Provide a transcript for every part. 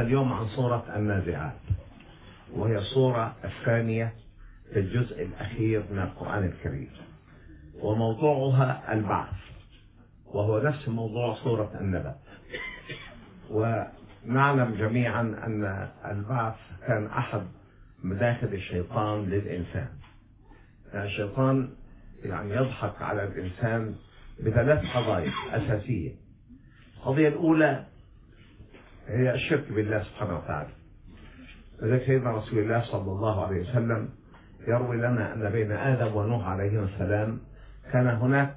اليوم عن سورة النازعات، وهي السورة الثانية في الجزء الأخير من القرآن الكريم، وموضوعها البعث، وهو نفس موضوع سورة النبأ. ونعلم جميعا أن البعث كان أحد مداخل الشيطان للإنسان. يعني الشيطان يضحك على الإنسان بثلاث قضايا أساسية. القضية الأولى هي الشرك بالله سبحانه وتعالى. لذلك سيدنا رسول الله صلى الله عليه وسلم يروي لنا أن بين آدم ونوح عليهما السلام كان هناك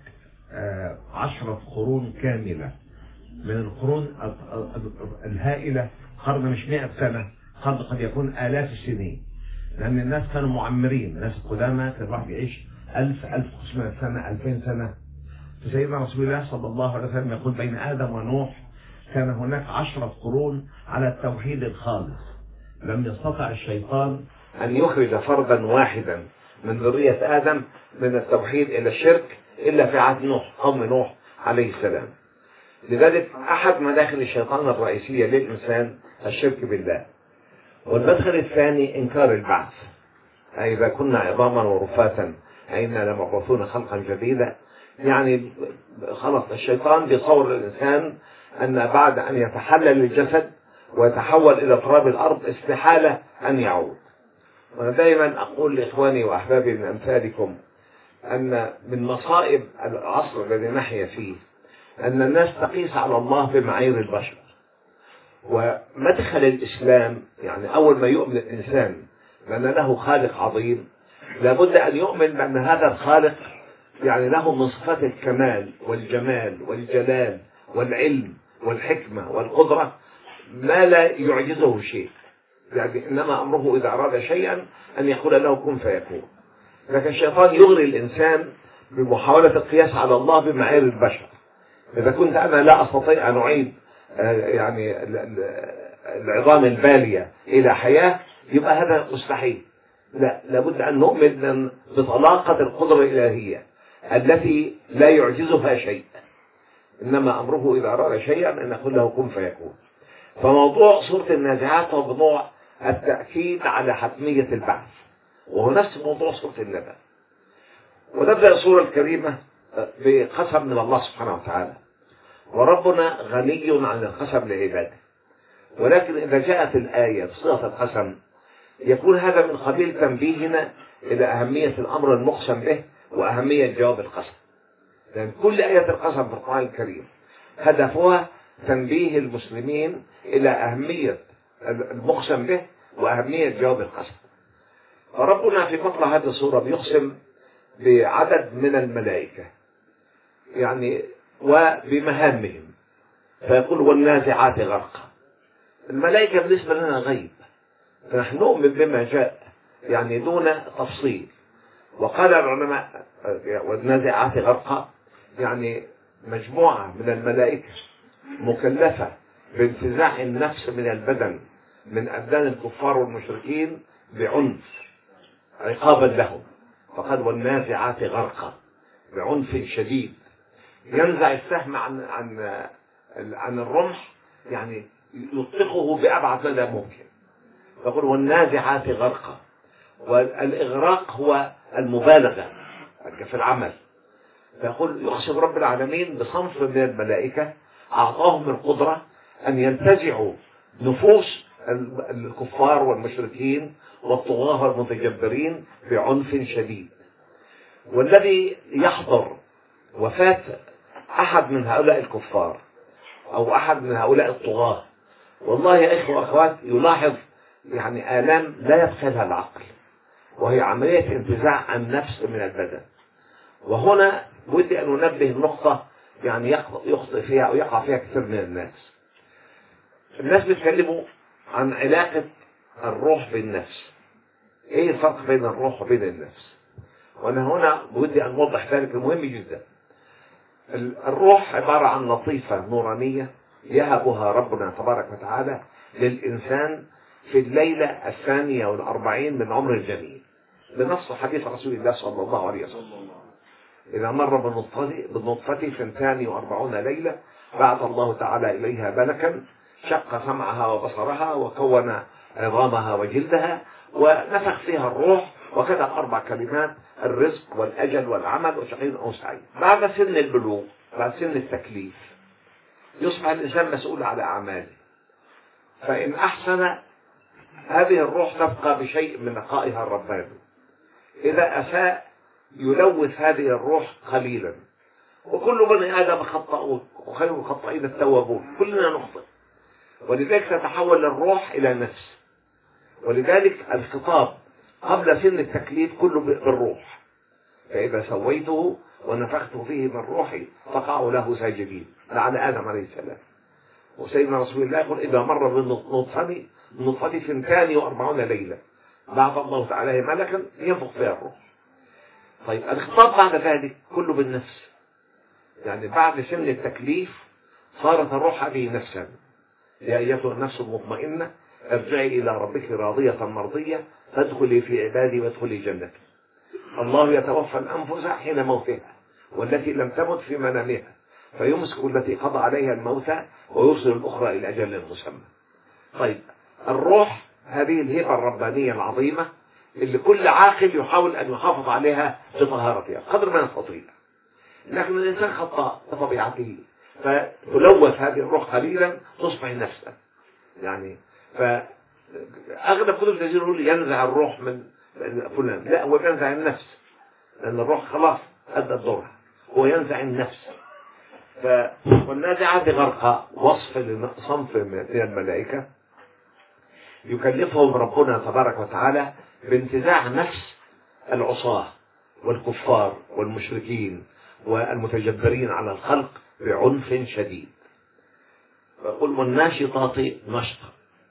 10 قرون كاملة من القرون الهائلة، قرن مش 100 سنة، قرن قد يكون آلاف السنين، لأن الناس كانوا معمرين، الناس القدامى كان الواحد يعيش 1000 1500 سنة 2000 سنة. فسيدنا رسول الله صلى الله عليه وسلم يقول بين آدم ونوح كان هناك 10 قرون على التوحيد الخالص. لم يستطع الشيطان أن يخرج فردا واحدا من ذرية آدم من التوحيد إلى الشرك إلا في عهد نوح، قوم نوح عليه السلام. لذلك أحد مداخل الشيطان الرئيسية للإنسان الشرك بالله. والمدخل الثاني إنكار البعث، أي إذا كنا عظاما ورفاتا أئنا لمبعوثون خلقا جديدا. يعني خلاص الشيطان بيصور الإنسان أن بعد أن يتحلل الجسد ويتحول إلى تراب الأرض استحالة أن يعود. وأنا دائما أقول لإخواني وأحبابي من أمثالكم أن من مصائب العصر الذي نحيا فيه أن الناس تقيس على الله بمعايير البشر. ومدخل الإسلام يعني أول ما يؤمن الإنسان بأن له خالق عظيم، لابد أن يؤمن بأن هذا الخالق يعني له من صفات الكمال والجمال والجلال والعلم والحكمة والقدرة ما لا يعجزه شيء. يعني إنما أمره إذا أراد شيئا أن يقول له كن فيكون. لكن الشيطان يغري الإنسان بمحاولة القياس على الله بمعايير البشر. إذا كنت أنا لا أستطيع أن أعيد يعني العظام البالية إلى حياة يبقى هذا مستحيل. لا، لابد أن نؤمن بطلاقة القدرة الإلهية التي لا يعجزها شيء، إنما أمره إذا أراد شيئا أن يقول له كن فيكون. فموضوع سورة النازعات هو موضوع التأكيد على حتمية البعث، وهو نفس موضوع سورة النبأ. ونبدأ السورة الكريمة بقسم من الله سبحانه وتعالى، وربنا غني عن القسم لعباده. ولكن إذا جاءت الآية بصيغة القسم يكون هذا من قبيل تنبيهنا إلى أهمية الأمر المقسم به وأهمية جواب القسم. لأن كل آية القسم في القرآن الكريم هدفها تنبيه المسلمين إلى أهمية المقسم به وأهمية جواب القسم. فربنا في مطلع هذه السورة بيقسم بعدد من الملائكة يعني وبمهامهم، فيقول والنازعات غرقا. الملائكة بالنسبة لنا غيب، فنحن نؤمن بما جاء يعني دون تفصيل. وقال العلماء والنازعات غرقا يعني مجموعة من الملائكة مكلفة بانتزاع النفس من البدن من أبدان الكفار والمشركين بعنف عقابا لهم. فقد والنازعات غرقا بعنف شديد، ينزع السهم عن الرمح يعني يطلقه بأبعد مدى ممكن. فقل والنازعات غرقا. والإغراق هو المبالغة في العمل. فيقول يقسم رب العالمين بصنف من الملائكة أعطاهم القدرة أن ينتزعوا نفوس الكفار والمشركين والطغاة والمتجبرين بعنف شديد. والذي يحضر وفاة أحد من هؤلاء الكفار أو أحد من هؤلاء الطغاة والله يا إخوة وأخوات يلاحظ يعني آلام لا يتخيلها العقل، وهي عملية انتزاع النفس من البدن. وهنا بدي أن ننبه النقطة يعني يخطئ فيها أو يقع فيها كثير من الناس بيتكلموا عن علاقة الروح بالنفس. إيه الفرق بين الروح وبين النفس؟ وأنا هنا بدي أن أوضح ذلك المهم جدا. الروح عبارة عن لطيفة نورانية يهبها ربنا تبارك وتعالى للإنسان في الليلة 42 من عمر الجنين، بنص حديث رسول الله صلى الله عليه وسلم إذا مر بالنطفة 42 ليلة بعث الله تعالى إليها ملكا شق سمعها وبصرها وكون عظامها وجلدها ونفخ فيها الروح وكتب 4 كلمات: الرزق والأجل والعمل وشقي أو سعيد. بعد سن البلوغ، بعد سن التكليف، يصبح الإنسان مسؤول على أعماله. فإن أحسن هذه الروح تبقى بشيء من نقائها الرباني، إذا أساء يلوث هذه الروح قليلا. وكل بني آدم خطاؤون وخير الخطائين التوابون، كلنا نخطئ، ولذلك تتحول الروح إلى نفس. ولذلك الخطاب قبل سن التكليف كله بالروح: فإذا سويته ونفخت فيه من روحي فقعوا له ساجدين، لعن آدم عليه السلام. وسيدنا رسول الله يقول: إذا مر بالنطفة 42 ليلة بعث الله تعالى ملكا ينفخ فيها الروح. طيب الخطاب بعد ذلك كله بالنفس، يعني بعد سن التكليف صارت الروح هذه نفسا: يا أيتها النفس المطمئنة ارجعي إلى ربك راضية مرضية فادخلي في عبادي وادخلي جنتي. الله يتوفى الأنفس حين موتها والتي لم تمت في منامها فيمسك التي قضى عليها الموت ويرسل الأخرى إلى أجل مسمى. طيب الروح هذه الهبة الربانية العظيمة اللي كل عاقل يحاول أن يحافظ عليها بطهارتها قدر ما يستطيع، لكن الإنسان خطاء بطبيعته، فتلوث هذه الروح قليلا تصبح نفسا. يعني فأغلب كتب التفسير يقول ينزع الروح من فلان، لا، هو ينزع النفس، لأن الروح خلاص أدى دورها، هو ينزع النفس. والنازعات غرقا وصف لصنف من الملائكة يكلفهم ربنا تبارك وتعالى بانتزاع نفس العصاة والكفار والمشركين والمتجبرين على الخلق بعنف شديد. فيقول: والناشطات نشطا.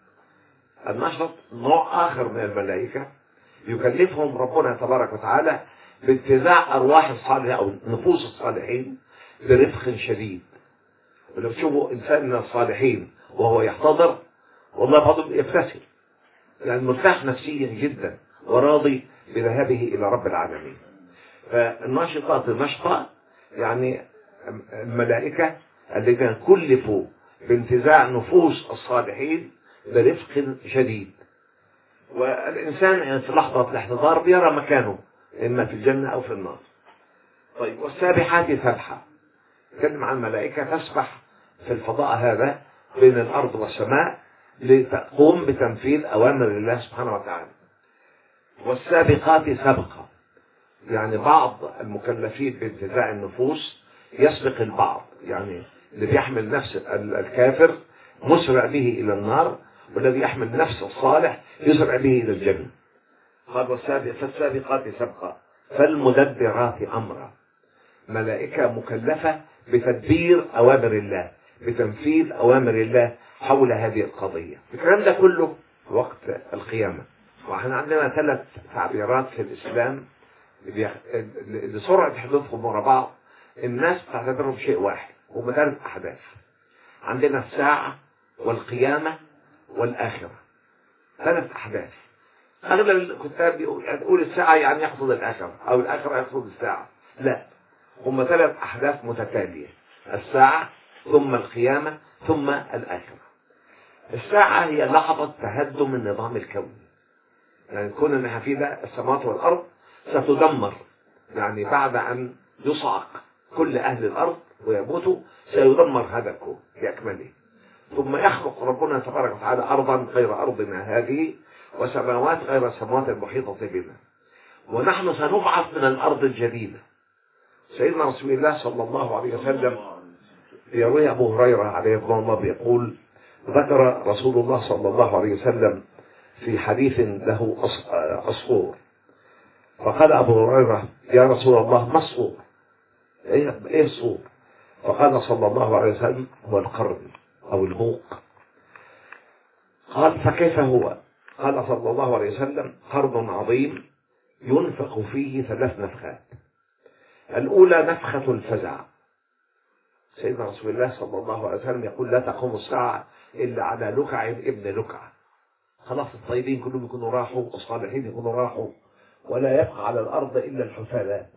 النشط نوع آخر من الملائكة يكلفهم ربنا تبارك وتعالى بانتزاع أرواح الصالحين أو نفوس الصالحين برفق شديد. ولو تشوفوا إنسان من الصالحين وهو يحتضر والله بعضهم يبتسم، يعني مرتاح نفسيا جدا وراضي بذهابه إلى رب العالمين. فالناشطات نشطة يعني الملائكة الذين كلفوا بانتزاع نفوس الصالحين برفق شديد. والإنسان يعني في لحظة الاحتضار بيرى مكانه إما في الجنة أو في النار. طيب والسابحات سبحا، تكلم عن الملائكة تسبح في الفضاء هذا بين الأرض والسماء لتقوم بتنفيذ أوامر الله سبحانه وتعالى. والسابقات سبقا، يعني بعض المكلفين بانتزاع النفوس يسبق البعض، يعني اللي بيحمل نفس الكافر مسرع به إلى النار، والذي يحمل نفس الصالح يسرع به إلى الجنة. قال: فالسابقات سبقا فالمدبرات أمرا. ملائكة مكلفة بتدبير أوامر الله، بتنفيذ أوامر الله حول هذه القضية. الكلام ده كله في وقت القيامة. وإحنا عندنا 3 تعبيرات في الإسلام لسرعة حدوثهم ورا بعض الناس تعتبرهم شيء واحد، هم 3 أحداث. عندنا الساعة والقيامة والآخرة، 3 أحداث. أغلب الكتاب يقول الساعة يعني يقصد الآخرة، أو الآخرة يقصد الساعة. لا، هم 3 أحداث متتالية: الساعة ثم القيامة ثم الآخرة. الساعة هي لحظة تهدم النظام الكوني، يعني كون أنها في ده السماوات والأرض ستدمر، يعني بعد أن يصعق كل أهل الأرض ويموتوا سيدمر هذا الكون بأكمله. ثم يخلق ربنا تبارك وتعالى أرضا غير أرضنا هذه وسماوات غير السماوات المحيطة بنا، ونحن سنبعث من الأرض الجديدة. سيدنا رسول الله صلى الله عليه وسلم يروي أبو هريرة عليه الله بيقول: ذكر رسول الله صلى الله عليه وسلم في حديث له عصفور، فقال أبو هريرة: يا رسول الله ما الصور؟ إيه الصور؟ فقال صلى الله عليه وسلم: هو القرن أو البوق. قال: فكيف هو؟ قال صلى الله عليه وسلم: قرن عظيم ينفخ فيه 3 نفخات. الأولى نفخة الفزع. سيدنا رسول الله صلى الله عليه وسلم يقول: لا تقوم الساعة إلا على لكع ابن لكع. خلاص الطيبين كلهم يكونوا راحوا والصالحين يكونوا راحوا، ولا يبقى على الأرض إلا الحفالات.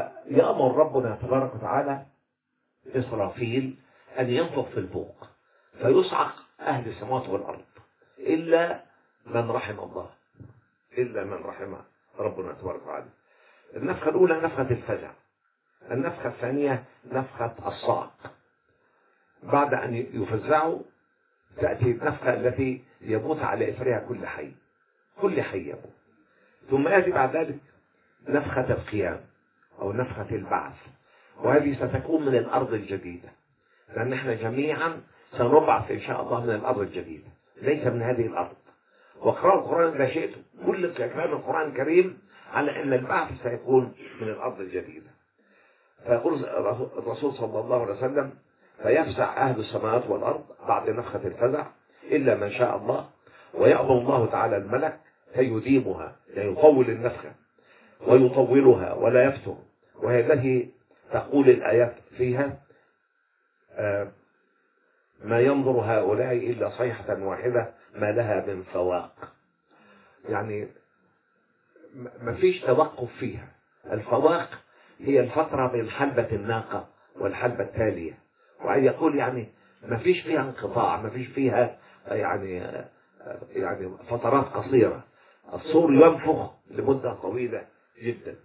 فيأمر ربنا تبارك وتعالى إسرافيل أن ينفخ في البوق، فيصعق أهل السماوات والأرض إلا من رحم الله، إلا من رحم ربنا تبارك وتعالى. النفخة الأولى نفخة الفزع، النفخة الثانية نفخة الصعق. بعد أن يفزعوا تأتي النفخة التي يموت على إثرها كل حي، كل حي يموت. ثم يأتي بعد ذلك نفخة القيام أو نفخة البعث، وهذه ستكون من الأرض الجديدة، لأن احنا جميعا سنبعث إن شاء الله من الأرض الجديدة ليس من هذه الأرض. واقرأوا القرآن إذا شئتم، كل كلام القرآن الكريم على أن البعث سيكون من الأرض الجديدة. فيقول الرسول صلى الله عليه وسلم: فيفزع أهل السماوات والأرض بعد نفخة الفزع إلا من شاء الله، ويأمر الله تعالى الملك فيديمها، يعني يطول النفخة ويطولها ولا يفتر. وهي التي تقول الآيات فيها: ما ينظر هؤلاء إلا صيحة واحدة ما لها من فواق. يعني ما فيش توقف فيها. الفواق هي الفترة بين حلبة الناقة والحلبة التالية، وعايز يقول يعني ما فيش فيها انقطاع، ما فيش فيها يعني فترات قصيرة. الصور ينفخ لمدة طويلة جدا.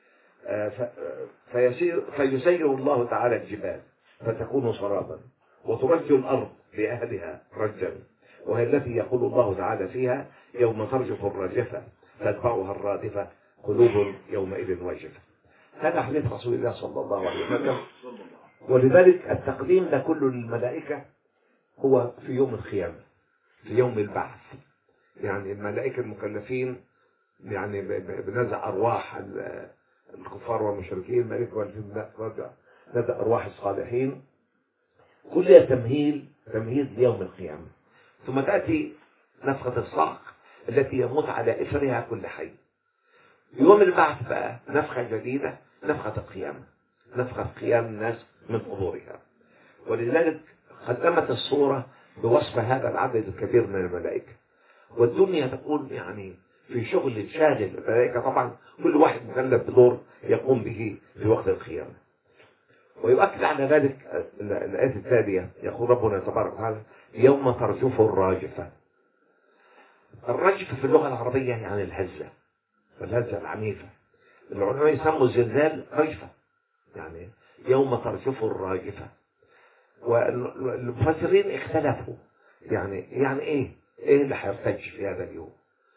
فيسير الله تعالى الجبال فتكون سرابا، وترج الأرض بأهلها رجا، وهي التي يقول الله تعالى فيها: يوم ترجف الراجفة تتبعها الرادفة قلوب يومئذ واجفة. هذا حديث رسول الله صلى الله عليه وسلم. ولذلك التقديم ده كله للملائكة هو في يوم القيامة، في يوم البعث. يعني الملائكة المكلفين يعني بنزع أرواح الكفار والمشركين، ملائكة نزع أرواح الصالحين، كلها تمهيد ليوم القيامة. ثم تأتي نفخة الصعق التي يموت على إثرها كل حي. يوم البعث بقى نفخة جديدة، نفخة القيامة، نفخة قيام الناس من قبورها. ولذلك قدمت الصورة بوصف هذا العدد الكبير من الملائكة. والدنيا تكون يعني في شغل شاغل. الملائكة طبعا كل واحد مكلف بدور يقوم به في وقت القيامة. ويؤكد على ذلك الآية التالية، يقول ربنا تبارك وتعالى: يوم ترجف الراجفة. الرجفة في اللغة العربية يعني الهزة، الهزة العنيفة. العلماء يسموا الزلزال رجفة، يعني يوم ترجف الراجفة. والمفسرين اختلفوا يعني ايه اللي هيرتج في هذا اليوم.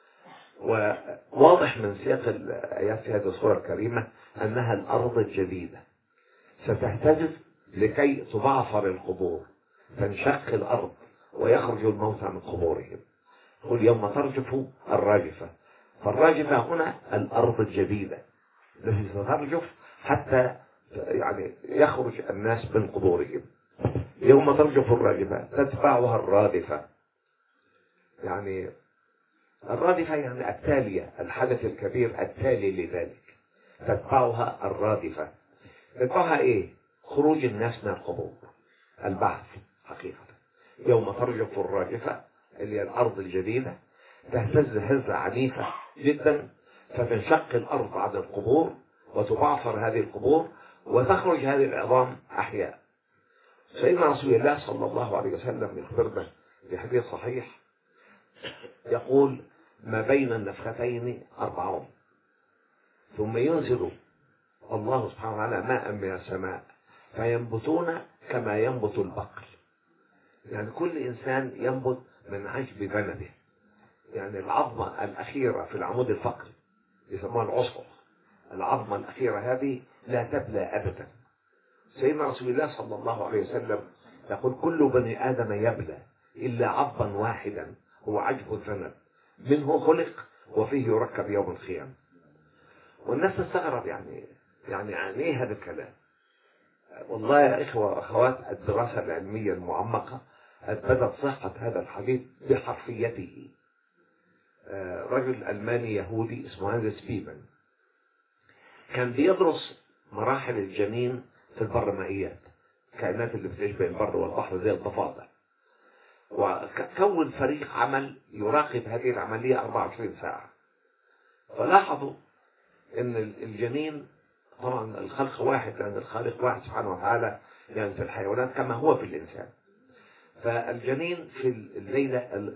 وواضح من سياق الآيات في هذه السورة الكريمة أنها الأرض الجديدة ستهتز لكي تبعثر القبور، تنشق الأرض ويخرج الموتى من قبورهم. قل يوم ترجف الراجفة. فالراجفة هنا الأرض الجديدة التي سترجف حتى يعني يخرج الناس من قبورهم. يوم ترجف الراجفة تتبعها الرادفة. يعني الرادفة يعني التالية، الحدث الكبير التالي لذلك. تتبعها الرادفة. تتبعها ايه؟ خروج الناس من القبور، البعث حقيقة. يوم ترجف الراجفة اللي هي الأرض الجديدة تهتز هزة عنيفة جدا، فتنشق الأرض عن القبور وتبعثر هذه القبور وتخرج هذه العظام أحياء. سيدنا رسول الله صلى الله عليه وسلم يخبرنا في حديث صحيح يقول: ما بين النفختين 40، ثم ينزل الله سبحانه وتعالى ماء من السماء فينبتون كما ينبت البقل. يعني كل إنسان ينبت من عجب بلده. يعني العظمة الأخيرة في العمود الفقري يسموها العصب، العظمة الأخيرة هذه لا تبلى أبدا. سيدنا رسول الله صلى الله عليه وسلم يقول: كل بني آدم يبلى إلا عظما واحدا هو عجب الذنب، منه خلق وفيه يركب يوم القيامة. والناس تستغرب يعني ايه هذا الكلام؟ والله يا إخوة وأخوات، الدراسة العلمية المعمقة أثبتت صحة هذا الحديث بحرفيته. رجل ألماني يهودي اسمه هانز بيبن كان بيدرس مراحل الجنين في البرمائيات، الكائنات اللي بتعيش بين البر والبحر زي الضفادع، وكون فريق عمل يراقب هذه العملية 24 ساعة. فلاحظوا ان الجنين طبعا الخلق واحد، لان الخالق واحد سبحانه وتعالى، يعني في الحيوانات كما هو في الانسان. فالجنين في الليلة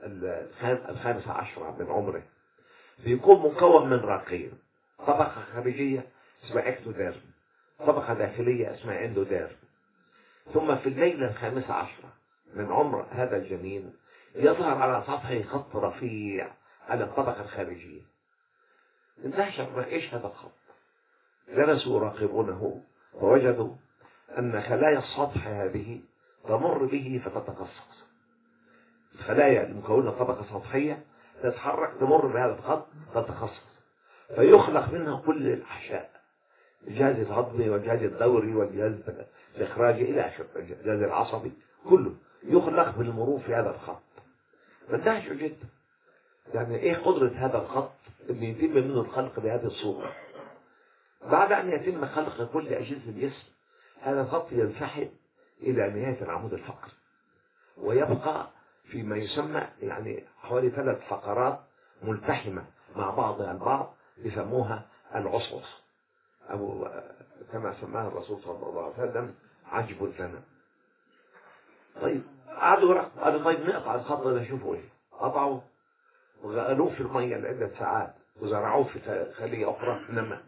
15 من عمره بيكون مكون من راقين، طبقة خارجية اسمها اكتوديرم، طبقة داخلية اسمها اندوديرم. ثم في الليلة 15 من عمر هذا الجنين يظهر على سطحه خط رفيع على الطبقة الخارجية. اندهش ايش هذا الخط؟ جلسوا يراقبونه فوجدوا أن خلايا السطح هذه تمر به فتتقصص. الخلايا المكونة طبقة سطحية تتحرك تمر بهذا الخط تتخصص، فيخلق منها كل الأحشاء، الجهاز الهضمي والجهاز الدوري والجهاز الإخراجي إلى آخره، الجهاز العصبي كله يخلق بالمرور في هذا الخط. فاندهشوا جدا، يعني إيه قدرة هذا الخط إن يتم منه الخلق بهذه الصورة. بعد أن يتم خلق كل أجهزة الجسم هذا الخط ينسحب إلى نهاية العمود الفقري ويبقى فيما يسمى يعني حوالي 3 فقرات ملتحمة مع بعضها البعض يسموها العصعص، أو كما سماها الرسول صلى الله عليه وسلم عجب الجنة. طيب قالوا طيب نقطع الخط ده نشوفه ايه. قطعوا وغلوه في المية لعدة ساعات وزرعوه في خلية أخرى نمى.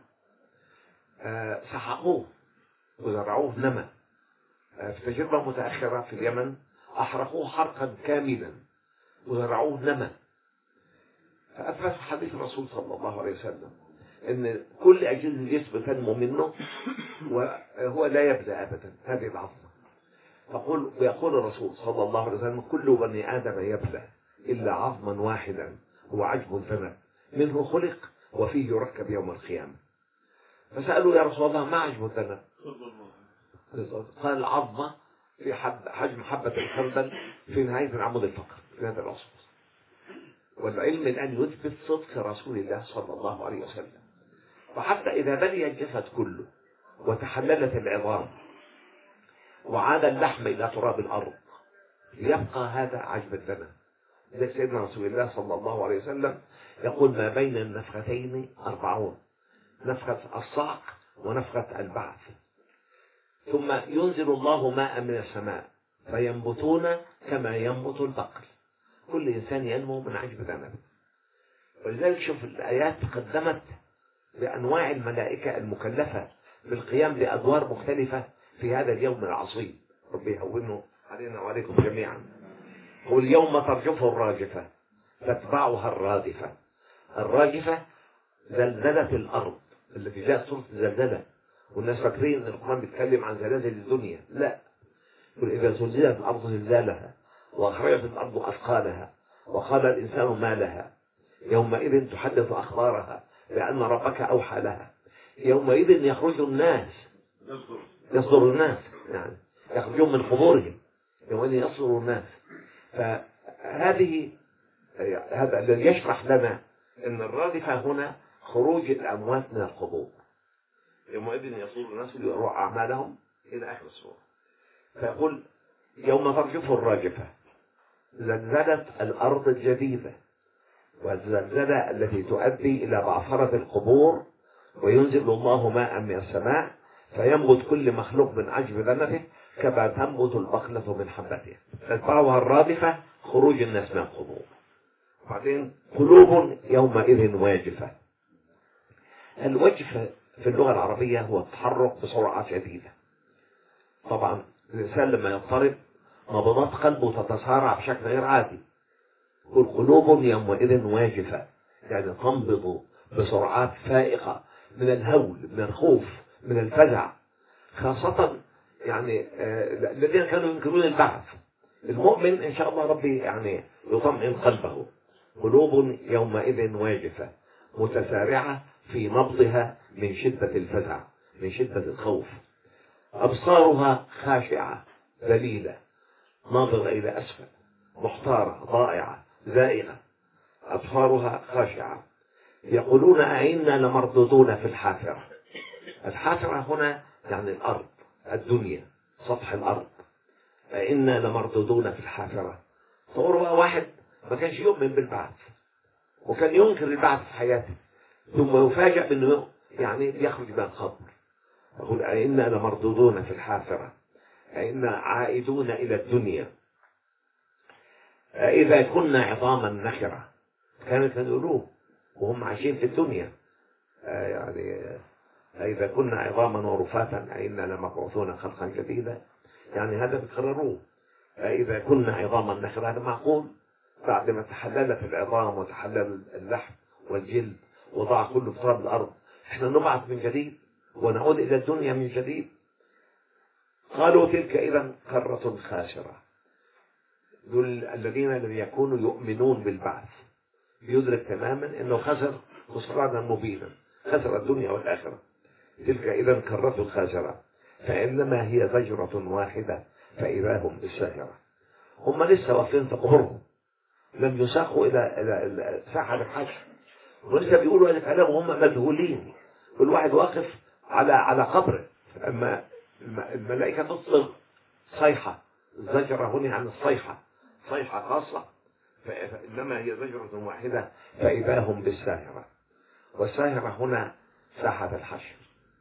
سحقوه وزرعوه نمى. في تجربة متأخرة في اليمن أحرقوه حرقا كاملا وزرعوه نمى. فأثبت حديث الرسول صلى الله عليه وسلم ان كل اجهزه الجسم تنمو منه وهو لا يبلى ابدا هذه العظمه. ويقول الرسول صلى الله عليه وسلم كل بني ادم يبلى الا عظما واحدا هو عجب الفم منه خلق وفيه يركب يوم القيامه. فسالوا يا رسول الله ما عجب الفم؟ قال العظمه في حجم حبه الخردل في نهايه العمود الفقري في هذا العصر. والعلم الان يثبت صدق رسول الله صلى الله عليه وسلم. فحتى إذا بلي الجسد كله وتحللت العظام وعاد اللحم إلى تراب الأرض يبقى هذا عجب الدم. لذلك سيدنا رسول الله صلى الله عليه وسلم يقول ما بين النفختين 40، نفخة الصعق ونفخة البعث. ثم ينزل الله ماء من السماء فينبتون كما ينبت البقل، كل إنسان ينمو من عجب ذنبه. ولذلك شوف الآيات قدمت بأنواع الملائكة المكلفة بالقيام بأدوار مختلفة في هذا اليوم العظيم. ربي يهونه علينا وعليكم جميعا. هو اليوم ترجف الراجفة تتبعها الرادفة. الراجفة زلزلة الأرض التي جاءت صورة الزلزلة، والناس فاكرين ان القرآن بيتكلم عن زلازل الدنيا. لا، يقول إذا زلزلت الأرض زلزالها وأخرجت الأرض أثقالها وقال الإنسان ما لها يومئذ تحدث أخبارها بأن ربك أوحى لها. يومئذ يخرج الناس يصدر الناس يعني يخرجون من قبورهم يومئذ يصدر الناس. فهذه هذا الذي يشرح لنا أن الرادفة هنا خروج الأموات من القبور. يومئذ يصدر الناس ليروا أعمالهم إلى آخر السورة. فيقول يوم ترجف الراجفة زلزلت الأرض الجديدة، والزلزلة التي تؤدي إلى بعثرة القبور، وينزل الله ماء من السماء فينبت كل مخلوق من عجب ذنبه كما تنبت البقلة من حبته. تتبعها الرادفة خروج الناس من القبور. وبعدين قلوب يومئذ واجفة. الوجف في اللغة العربية هو التحرك بسرعة شديدة. طبعا الإنسان لما يضطرب نبضات قلبه تتسارع بشكل غير عادي. والقلوب يومئذ واجفة يعني تنبض بسرعات فائقة من الهول من الخوف من الفزع، خاصة يعني الذين كانوا ينكرون البعث. المؤمن إن شاء الله ربي يعني يطمئن قلبه. قلوب يومئذ واجفة متسارعة في نبضها من شدة الفزع من شدة الخوف. أبصارها خاشعة ذليلة ناظرة إلى أسفل محتارة ضائعة زائغة. أبصارها خاشعة. يقولون أئنا لمردودون في الحافرة. الحافرة هنا يعني الأرض الدنيا سطح الأرض. أئنا لمردودون في الحافرة. تصوروا واحد ما كانش يؤمن بالبعث وكان ينكر البعث في حياته ثم يفاجأ بأنه يعني يخرج من القبر. يقول أئنا لمردودون في الحافرة أئنا عائدون إلى الدنيا. إذا كنا عظاما نخرة، كانت القلوب وهم عايشين في الدنيا. يعني إذا كنا عظاما ورفاتا أئنا لمبعوثون خلقا جديدا، يعني هذا بتكرروه. إذا كنا عظاما نخرة، هذا معقول بعد ما تحللت العظام وتحلل اللحم والجلد وضع كله في تراب الأرض احنا نبعث من جديد ونعود إلى الدنيا من جديد؟ قالوا تلك إذا كرة خاسرة. دول الذين لم يكونوا يؤمنون بالبعث، يدرك تماما أنه خسر خسرانا مبينا، خسر الدنيا والآخرة. تلك إذا كرة خاسرة فإنما هي زجرة واحدة فإذا هم بالساهرة. هم لسه واقفين في قبورهم، لم يساقوا إلى ساحة الحشر، ولسه بيقولوا هذا الكلام وهم مذهولين، كل واحد واقف على قبره. أما الملائكة تصدر صيحة، الزجرة هنا عن الصيحة، صيحة خاصة، فإنما هي زجرة واحدة فإذا هم بالساهرة. والساهرة هنا ساحة الحشر.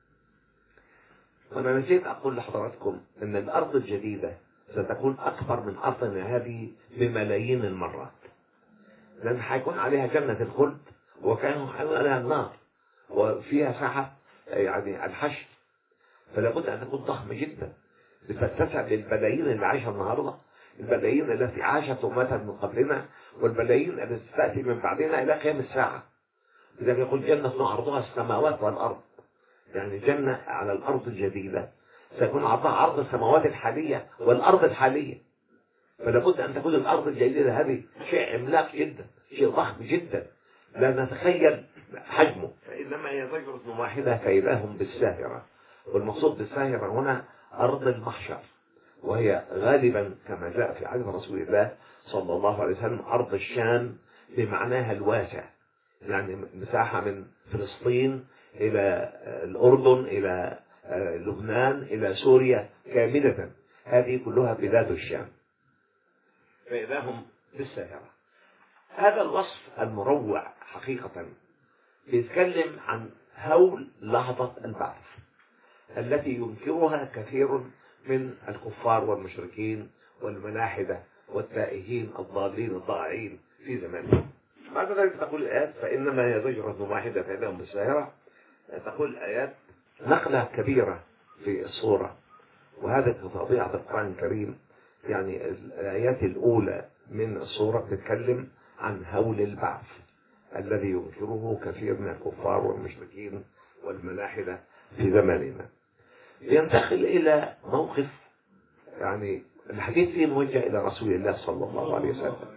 وأنا نسيت أقول لحضراتكم أن الأرض الجديدة ستكون أكبر من أرضنا هذه بملايين المرات، لأن حيكون عليها جنة الخلد وكانوا عليها النار وفيها ساحة يعني الحشر، فلا بد أن تكون ضخمة جدا لتتسع للبلايين اللي عايشة النهارده، البلايين التي عاشت وماتت من قبلنا والبلايين التي تأتي من بعدنا إلى قيام الساعة. إذا يقول جنة عرضها السماوات والأرض، يعني جنة على الأرض الجديدة سيكون عرضها عرض السماوات الحالية والأرض الحالية، فلا بد أن تكون الأرض الجديدة هذه شيء عملاق جدا، شيء ضخم جدا لا نتخيل حجمه. فإنما هي زجرة واحدة فإذا هم بالساهرة. والمقصود بالساهرة هنا أرض المحشر، وهي غالبا كما جاء في عهد رسول الله صلى الله عليه وسلم أرض الشام بمعناها الواسع، يعني مساحة من فلسطين إلى الأردن إلى لبنان إلى سوريا كاملة، هذه كلها بلاد الشام. فإذا هم بالساهرة. هذا الوصف المروع حقيقة يتكلم عن هول لحظة البعث التي ينكرها كثير من الكفار والمشركين والملاحدة والتائهين الضالين الضائعين في زمانهم. بعد ذلك تقول الآيات فإنما هي زجرة واحدة فإذا هم بالساهرة. تقول الآيات نقلة كبيرة في الصورة، وهذا كطبيعة القرآن الكريم. يعني الآيات الأولى من الصورة تتكلم عن هول البعث الذي ينكره كثير من الكفار والمشركين والملاحدة في زماننا. ينتقل إلى موقف يعني الحديث فيه موجه إلى رسول الله صلى الله عليه وسلم،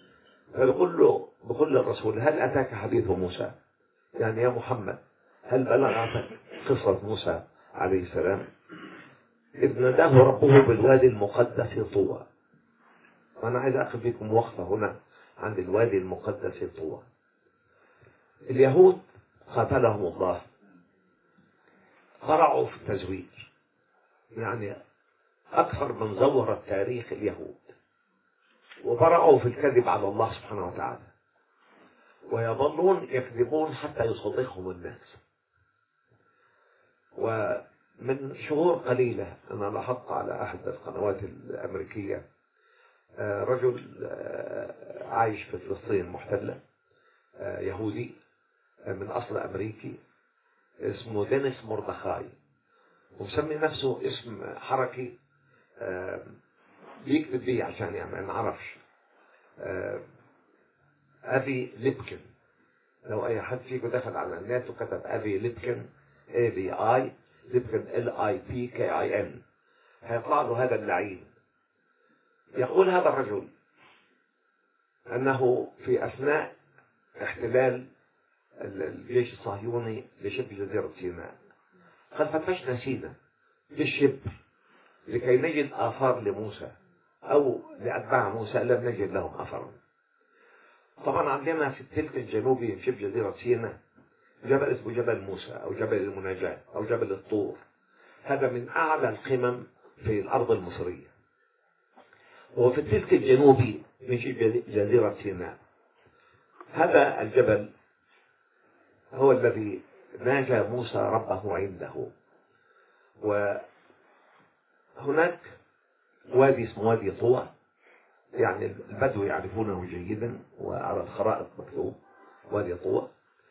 بقول للرسول هل أتاك حديث موسى؟ يعني يا محمد هل بلغتك قصة موسى عليه السلام إذ ناداه ربه بالوادي المقدس طوى. وأنا عايز أخذ بكم وقفة هنا عند الوادي المقدس طوى. اليهود قاتلهم الله قرعوا في التزوير، يعني أكثر من زور التاريخ اليهود، وبرعوا في الكذب على الله سبحانه وتعالى، ويظلون يكذبون حتى يصدقهم الناس. ومن شهور قليلة أنا لاحظت على أحد القنوات الأمريكية رجل عايش في فلسطين المحتلة، يهودي من أصل أمريكي اسمه دينيس مردخاي، ومسمي نفسه اسم حركي بيكتب بيه عشان يعني ما نعرفش، أبي ليبكن. لو أي حد فيكم دخل على النت وكتب أبي ليبكن ABI ليبكن LIPKIN هيطلع له هذا اللعين. يقول هذا الرجل أنه في أثناء احتلال الجيش الصهيوني لشبه جزيرة سيناء قد فتشنا سيناء بالشبه لكي نجد آثار لموسى أو لأتباع موسى، لم نجد لهم أثرا. طبعا عندنا في التلك الجنوبي من شبه جزيرة سيناء جبل اسمه جبل موسى أو جبل المناجاة أو جبل الطور، هذا من أعلى القمم في الأرض المصرية، وفي التلك الجنوبي من شبه جزيرة سيناء. هذا الجبل هو الذي ناجى موسى ربه عنده. وهناك وادي اسمه وادي طوى، يعني البدو يعرفونه جيدا، وعلى الخرائط مكتوب وادي طوى،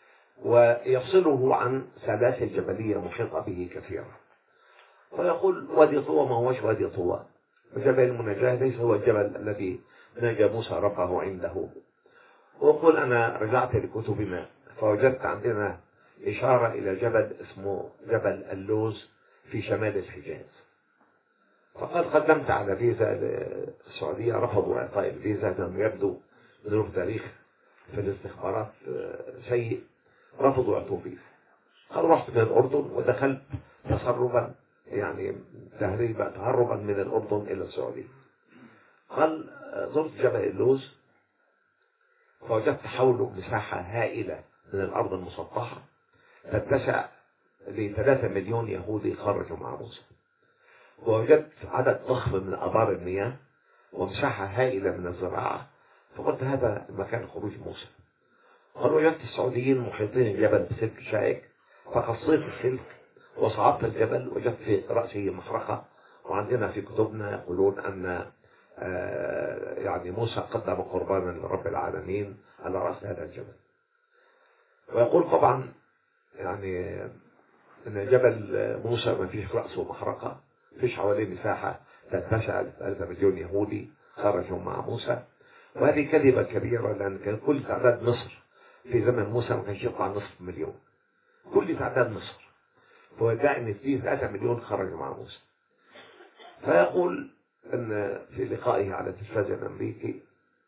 ويفصله عن سلاسل جبلية محيطة به كثيرة. ويقول وادي طوى ما هوش وادي طوى، وجبل المناجاة ليس هو الجبل الذي ناجى موسى ربه عنده. ويقول أنا رجعت لكتبنا فوجدت عندنا إشارة إلى جبل اسمه جبل اللوز في شمال الحجاز. فقد قدمت على فيزا للسعودية، رفضوا إعطاء الفيزا لأنه يبدو ظروف تاريخ في الاستخبارات سيء، رفضوا يعطوا فيزا. قال رحت من الأردن ودخلت تسربا، يعني تهربا من الأردن إلى السعودية. قال زرت جبل اللوز فوجدت حوله مساحة هائلة من الأرض المسطحة تتسع ل3 مليون يهودي خرجوا مع موسى، ووجدت عدد ضخم من آبار المياه ومساحة هائلة من الزراعة. فقلت هذا مكان خروج موسى. قال وجدت السعوديين محيطين الجبل بسلك شائك، فقصيت السلك وصعدت الجبل، وجدت في رأسه محرقة، وعندنا في كتبنا يقولون أن يعني موسى قدم قربانا لرب العالمين على رأس هذا الجبل. ويقول طبعا يعني أن جبل موسى ما فيش رأسه محرقة، فيش حواليه مساحة تتسع 3 مليون يهودي خرجوا مع موسى. وهذه كذبة كبيرة، لأن كان كل تعداد مصر في زمن موسى ما كانش يطلع نصف مليون، كل تعداد مصر، فهو يدعي أن فيه 3 مليون خرجوا مع موسى. فيقول أن في لقائه على التلفاز الأمريكي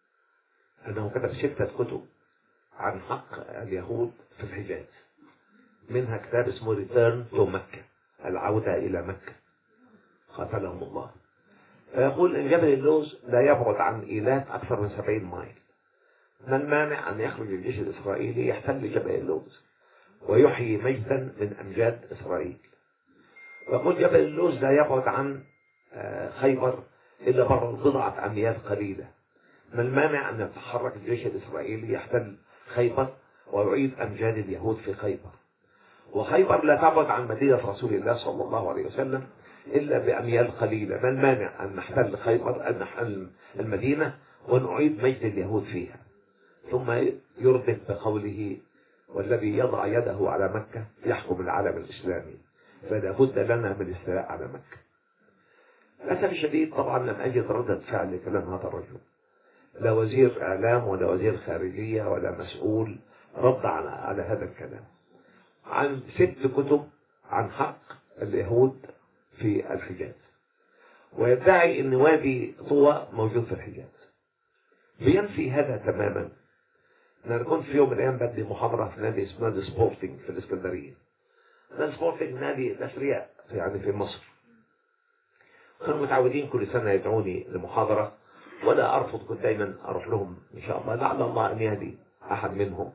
أنه كتب 6 كتب عن حق اليهود في الحجاز، منها كتاب اسمه Return to مكة، العودة إلى مكة قاتلهم الله. فيقول إن جبل اللوز لا يبعد عن إيلات أكثر من 70 مايل، ما المانع أن يخرج الجيش الإسرائيلي يحتل جبل اللوز ويحيي مجدا من أمجاد إسرائيل. ويقول جبل اللوز لا يبعد عن خيبر إلا بضعة أميال قليلة، ما المانع أن يتحرك الجيش الإسرائيلي يحتل خيبر ويعيد أمجاد اليهود في خيبر. وخيبر لا تبعد عن مدينة رسول الله صلى الله عليه وسلم إلا بأميال قليلة، ما المانع أن نحتل خيبر، أن نحتل المدينة ونعيد مجد اليهود فيها. ثم يردف بقوله والذي يضع يده على مكة يحكم العالم الإسلامي، فلا بد لنا من الاستيلاء على مكة. للأسف الشديد طبعا لم أجد ردة فعل لكلام هذا الرجل، لا وزير إعلام ولا وزير خارجية ولا مسؤول رد على هذا الكلام. عن 6 كتب عن حق اليهود في الحجاز، ويدعي أن وادي طوى موجود في الحجاز. بينفي هذا تماما. أنا كنت في يوم من الأيام بدي محاضرة في نادي اسمه نادي سبورتنج في الإسكندرية. نادي سبورتنج نادي الأثرياء يعني في مصر، كانوا متعودين كل سنة يدعوني لمحاضرة ولا أرفض، كنت دايما أروح لهم إن شاء الله، لعل الله أن يهدي أحد منهم.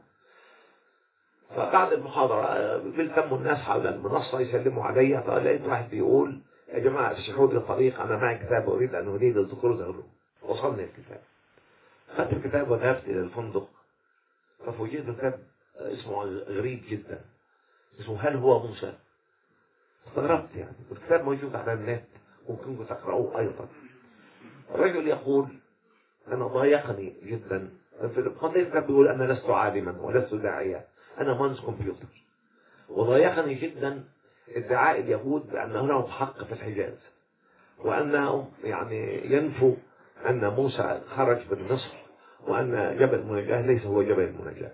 فبعد المحاضرة بيلتموا الناس حول المنصة يسلموا علي، فلقيت واحد بيقول يا جماعة افسحوا لي الطريق، أنا معي كتاب أريد أن أريد الذكور ذهلوا. وصلني الكتاب، خدت الكتاب وذهبت إلى الفندق، ففوجئت بكتاب اسمه غريب جدا، اسمه هل هو موسى؟ استغربت يعني، الكتاب موجود على النت ممكن تقرأوه أيضا. الرجل يقول أنا ضايقني جدا في القضية، الكتاب بيقول أنا لست عالما ولست داعيا، أنا مهندس كمبيوتر، وضايقني جدا ادعاء اليهود بأن لهم حق في الحجاز، وأنهم يعني ينفوا أن موسى خرج من مصر، وأن جبل المناجاة ليس هو جبل المناجاة.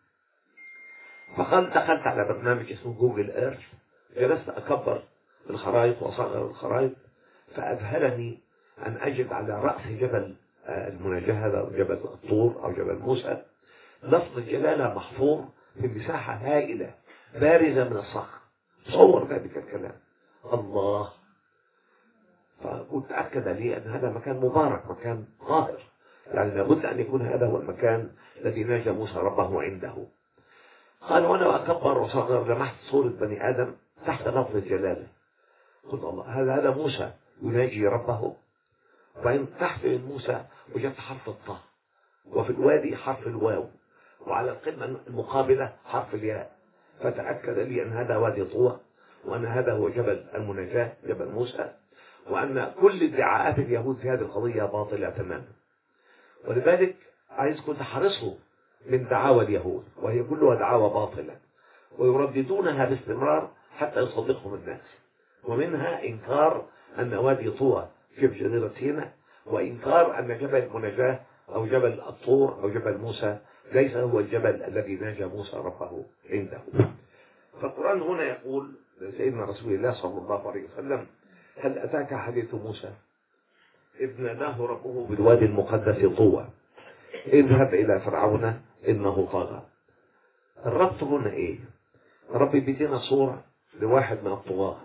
فقال دخلت على برنامج اسمه جوجل ايرث، جلست أكبر الخرائط وأصغر الخرائط، فأذهلني أن أجد على رأس جبل المناجاة هذا جبل الطور أو جبل موسى لفظ الجلالة محفور في مساحة هائلة بارزة من الصخر. تصور ذلك الكلام، الله. فقلت أكد لي أن هذا مكان مبارك، مكان طاهر، يعني لابد أن يكون هذا هو المكان الذي ناجى موسى ربه عنده. قال وأنا أكبر وصغر لمحت صورة بني آدم تحت لفظ الجلالة، قلت الله هذا موسى يناجي ربه. وبعدين تحت موسى وجدت حرف الطاء، وفي الوادي حرف الواو، وعلى القمة المقابلة حرف الياء، فتأكد لي أن هذا وادي طوى، وأن هذا هو جبل المناجاة جبل موسى، وأن كل ادعاءات اليهود في هذه القضية باطلة تماما. ولذلك عايزكم تحرصوا من دعاوى اليهود، وهي كلها دعاوى باطلة ويرددونها باستمرار حتى يصدقهم الناس. ومنها إنكار أن وادي طوى في جزيرة سيناء، وإنكار أن جبل المناجاة أو جبل الطور أو جبل موسى ليس هو الجبل الذي ناجى موسى ربه عنده. فالقرآن هنا يقول سيدنا رسول الله صلى الله عليه وسلم: هل أتاك حديث موسى إذ ناداه ربه بالوادي المقدس طوى اذهب إلى فرعون إنه طغى. الربط هنا إيه؟ ربي بيدينا صورة لواحد من الطغاة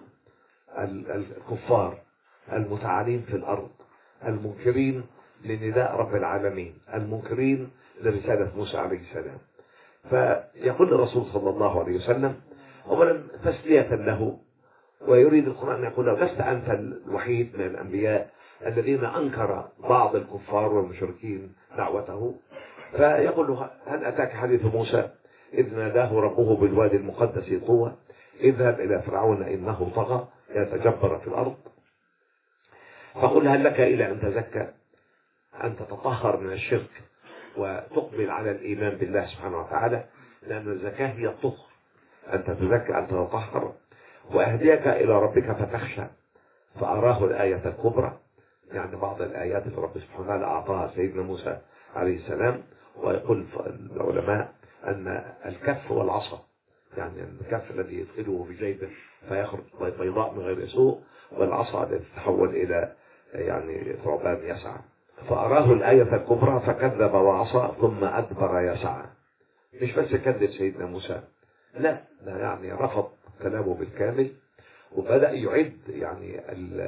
الكفار المتعالين في الأرض، المنكرين لنداء رب العالمين، المنكرين لرسالة موسى عليه السلام. فيقول الرسول صلى الله عليه وسلم أولا تسلية له، ويريد القرآن أن يقول له: لست أنت الوحيد من الأنبياء الذين أنكر بعض الكفار والمشركين دعوته. فيقول له: هل أتاك حديث موسى إذ ناداه ربه بالوادي المقدس طوى اذهب إلى فرعون إنه طغى يتجبر في الأرض فقل هل لك إلى أن تزكى، أن تتطهر من الشرك وتقبل على الإيمان بالله سبحانه وتعالى، لأن الزكاة هي الطهر، أن تتزكى أن تتطهر، وأهديك إلى ربك فتخشى. فأراه الآية الكبرى، يعني بعض الآيات اللي رب سبحانه وتعالى أعطاها سيدنا موسى عليه السلام. ويقول العلماء أن الكف والعصا، يعني الكف الذي يدخله في جيبه فيخرج بيضاء من غير سوء، والعصا التي تتحول إلى يعني ثعبان يسعى. فأراه الآية الكبرى فكذب وعصى ثم أدبر يسعى. مش بس كذب سيدنا موسى، لا، يعني رفض كلامه بالكامل، وبدأ يعد يعني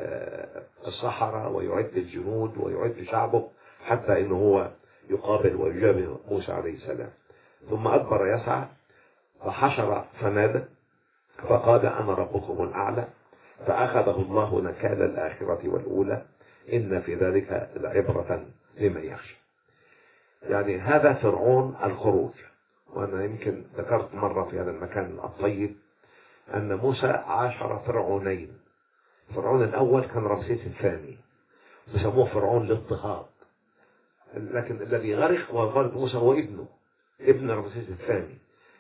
الصحراء ويعد الجنود ويعد شعبه حتى إنه هو يقابل ويجابه موسى عليه السلام. ثم أدبر يسعى فحشر فنادى فقال أنا ربكم الأعلى، فأخذه الله نكال الآخرة والأولى إن في ذلك لعبرة لمن يخشى. يعني هذا فرعون الخروج. وأنا يمكن ذكرت مرة في هذا المكان الطيب أن موسى عاشر فرعونين. فرعون الأول كان رمسيس الثاني، وسموه فرعون الاضطهاد، لكن الذي غرق وغرق موسى هو ابن رمسيس الثاني،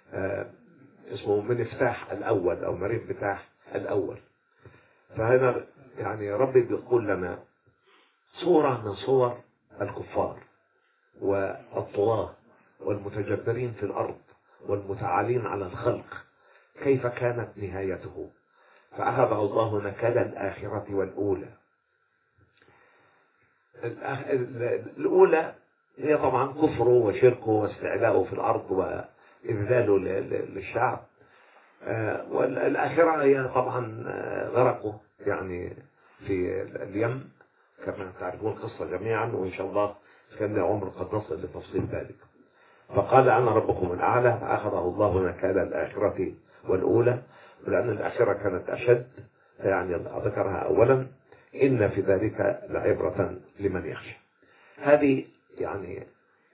اسمه منفتاح الأول أو مريفتاح الأول. فهنا يعني ربي بيقول لنا صورة من صور الكفار والطغاة والمتجبرين في الأرض والمتعالين على الخلق كيف كانت نهايته. فأخذه الله نكال الآخرة والأولى. الأولى هي طبعا كفره وشركه واستعلاؤه في الأرض وإذلاله للشعب، والآخرة هي طبعا غرقه يعني في اليم كما تعرفون القصة جميعا، وإن شاء الله كان عمر قد نصل لتفصيل ذلك. فقال أنا ربكم الأعلى فأخذه الله نكال الآخرة والأولى، ولأن الآخرة كانت أشد يعني ذكرها أولا إن في ذلك لعبرة لمن يخشى. هذه يعني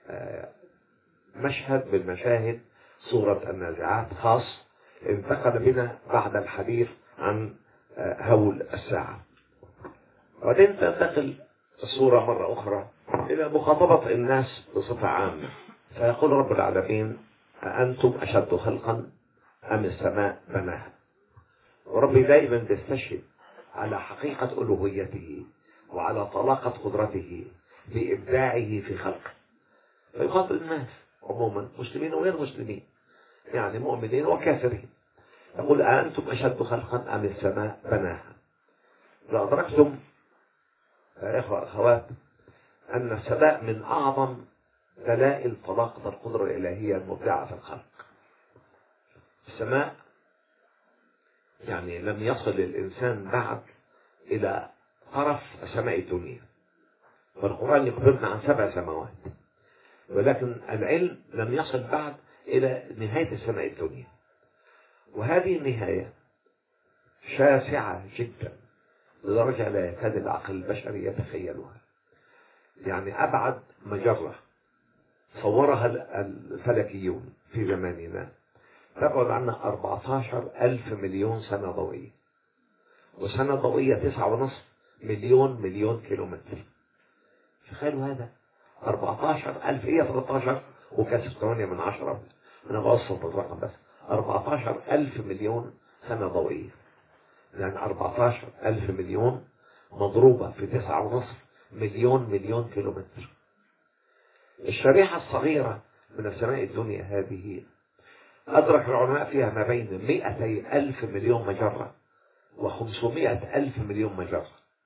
مشهد من مشاهد سورة النازعات خاص انتقل بنا بعد الحديث عن هول الساعة. وبعدين تنتقل السورة مرة أخرى إلى مخاطبة الناس بصفة عامة. فيقول رب العالمين أأنتم أشد خلقا أم السماء بناها. وربي دائما بيستشهد على حقيقة ألوهيته وعلى طلاقة قدرته بإبداعه في خلقه. فيخاطب الناس عموما مسلمين وغير مسلمين، يعني مؤمنين وكافرين. يقول أأنتم أشد خلقا أم السماء بناها. لو أدركتم يا إخوة أخوات أن السماء من أعظم دلائل طلاقة القدرة الإلهية المبدعة في الخلق. السماء يعني لم يصل الإنسان بعد إلى طرف السماء الدنيا، فالقرآن يخبرنا عن 7 سماوات، ولكن العلم لم يصل بعد إلى نهاية السماء الدنيا. وهذه النهاية شاسعة جدا لدرجة لا يكاد العقل البشري يتخيلها. يعني أبعد مجرة صورها الفلكيون في زماننا تبعد عنا 14,000 مليون سنة ضوئية، وسنة ضوئية 9.5 مليون كيلومتر. تخيلوا هذا 14,000، هي 13 وكسب 8 أنا بوصل الرقم بس، 14,000 مليون سنة ضوئية. يعني 14,000 مليون مضروبة في 9.5 مليون كيلومتر. الشريحة الصغيرة من السماء الدنيا هذه أدرك العلماء فيها ما بين 200,000 مليون مجرة و500,000 مليون مجرة.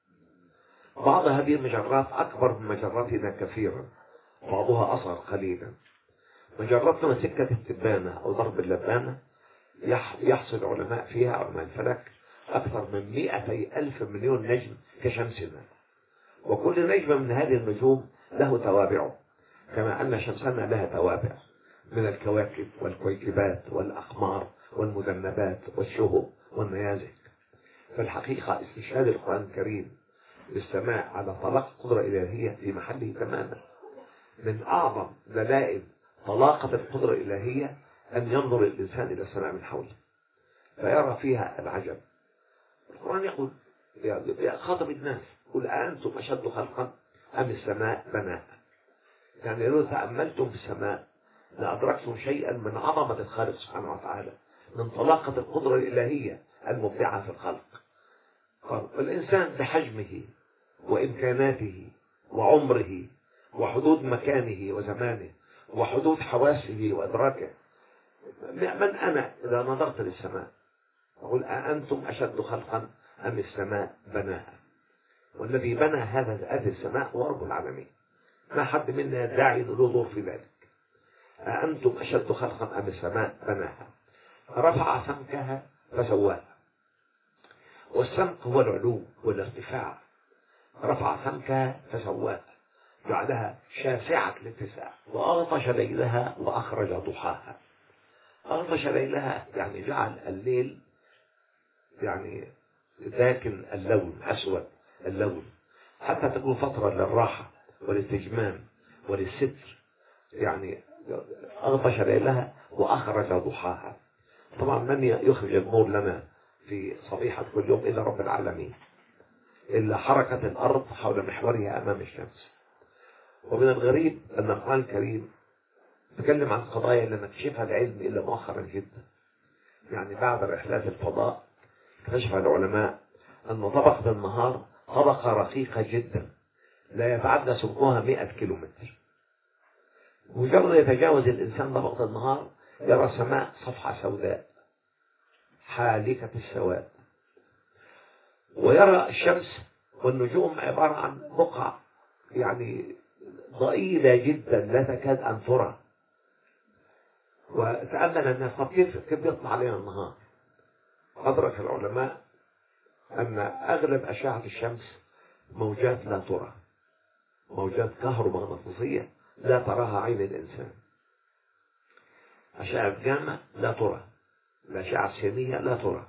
بعض هذه المجرات أكبر من مجراتنا كثيرا، بعضها أصغر قليلا. مجرتنا سكة التبانة أو ضرب اللبانة يحصل علماء فيها، علماء الفلك، أكثر من 200,000 مليون نجم كشمسنا، وكل نجم من هذه النجوم له توابعه، كما أن شمسنا لها توابع من الكواكب والكويكبات والأقمار والمذنبات والشهب والنيازك. فالحقيقة استشهاد القرآن الكريم للسماء على طلاق قدرة إلهية في محله تماما. من أعظم دلائل طلاقة القدرة الإلهية أن ينظر الإنسان إلى السماء من حوله فيرى فيها العجب. القرآن يقول خاطب الناس: قل أأنتم أشد خلقا أم السماء بناها؟ يعني لو تأملتم في السماء لأدركتم شيئا من عظمة الخالق سبحانه وتعالى، من طلاقة القدرة الإلهية المبدعة في الخلق. قال: الإنسان بحجمه وإمكاناته وعمره وحدود مكانه وزمانه وحدود حواسه وإدراكه، من أنا إذا نظرت للسماء أقول: أأنتم أشد خلقا أم السماء بناها؟ والذي بنى هذه السماء هو رب العالمين، ما حد منا يدعي له دور في ذلك. أأنتم أشد خلقا أم السماء بناها؟ رفع سمكها فسواها، والسمك هو العلو والارتفاع. رفع سمكها فسواها، جعلها شاسعة الاتساع، وأغطش ليلها وأخرج ضحاها. أغطش ليلها يعني جعل الليل يعني ذاكن اللون، أسود اللون، حتى تكون فترة للراحة والاستجمام وللستر. يعني أغطش ليلها وأخرج ضحاها. طبعا من يخرج النور لنا في صبيحة كل يوم إلا رب العالمين، إلا حركة الأرض حول محورها أمام الشمس. ومن الغريب أن القرآن الكريم تكلم عن قضايا لم يكتشفها العلم إلا مؤخرا جدا. يعني بعد رحلات الفضاء اكتشف العلماء أن طبقة النهار طبقة رقيقة جدا لا يتعدى سمكها 100 كيلومتر. مجرد يتجاوز الإنسان طبقة النهار يرى السماء صفحة سوداء حالكة السواد، ويرى الشمس والنجوم عبارة عن بقع يعني ضئيلة جدا لا تكاد أن ترى. وتأمل الناس: طب كيف يطلع علينا النهار؟ أدرك العلماء أن أغلب أشعة الشمس موجات لا ترى، موجات كهرومغناطيسية لا تراها عين الإنسان. أشعة جاما لا ترى، الأشعة السينية لا ترى،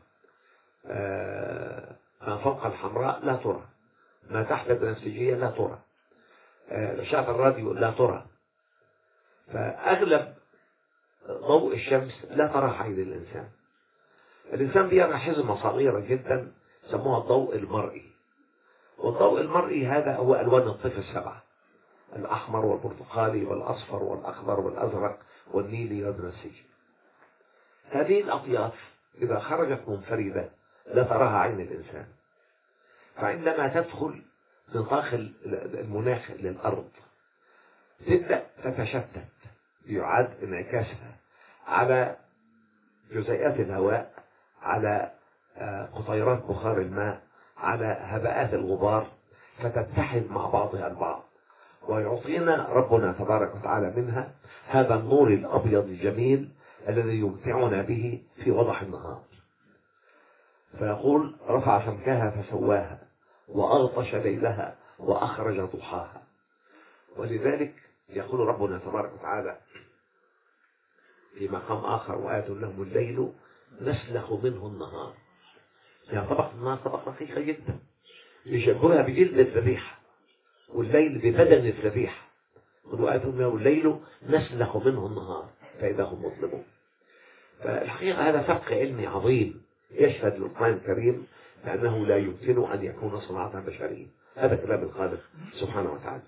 ما فوق الحمراء لا ترى، ما تحت البنفسجية لا ترى، أشعة الراديو لا ترى. فأغلب ضوء الشمس لا تراها عين الإنسان. الإنسان بيرى حزمة صغيرة جدا سموها الضوء المرئي، والضوء المرئي هذا هو ألوان الطيف السبعة: الأحمر والبرتقالي والأصفر والأخضر والأزرق والنيلي والبنفسجي. هذه الأطياف إذا خرجت منفردة لا تراها عين الإنسان، فعندما تدخل نطاق المناخ للأرض تبدأ تتشتت، يعاد انعكاسها على جزيئات الهواء، على قطيرات بخار الماء، على هباءات الغبار، فتتحد مع بعضها البعض، ويعطينا ربنا تبارك وتعالى منها هذا النور الأبيض الجميل الذي يمتعنا به في وضح النهار. فيقول: رفع سمكها فسواها وأغطش ليلها وأخرج ضحاها. ولذلك يقول ربنا تبارك وتعالى في مقام آخر: وآت لهم الليل نسلخ منه النهار. يعني طبقة النهار طبقة رقيقة جدا يشبهها بجلد الذبيحة، والليل ببدن الذبيحة. وآت لهم الليل نسلخ منه النهار فإذا هم مظلمون. فالحقيقة هذا فرق علمي عظيم يشهد للقرآن الكريم بأنه لا يمكن أن يكون صناعة بشرية. هذا كلام الخالق سبحانه وتعالى.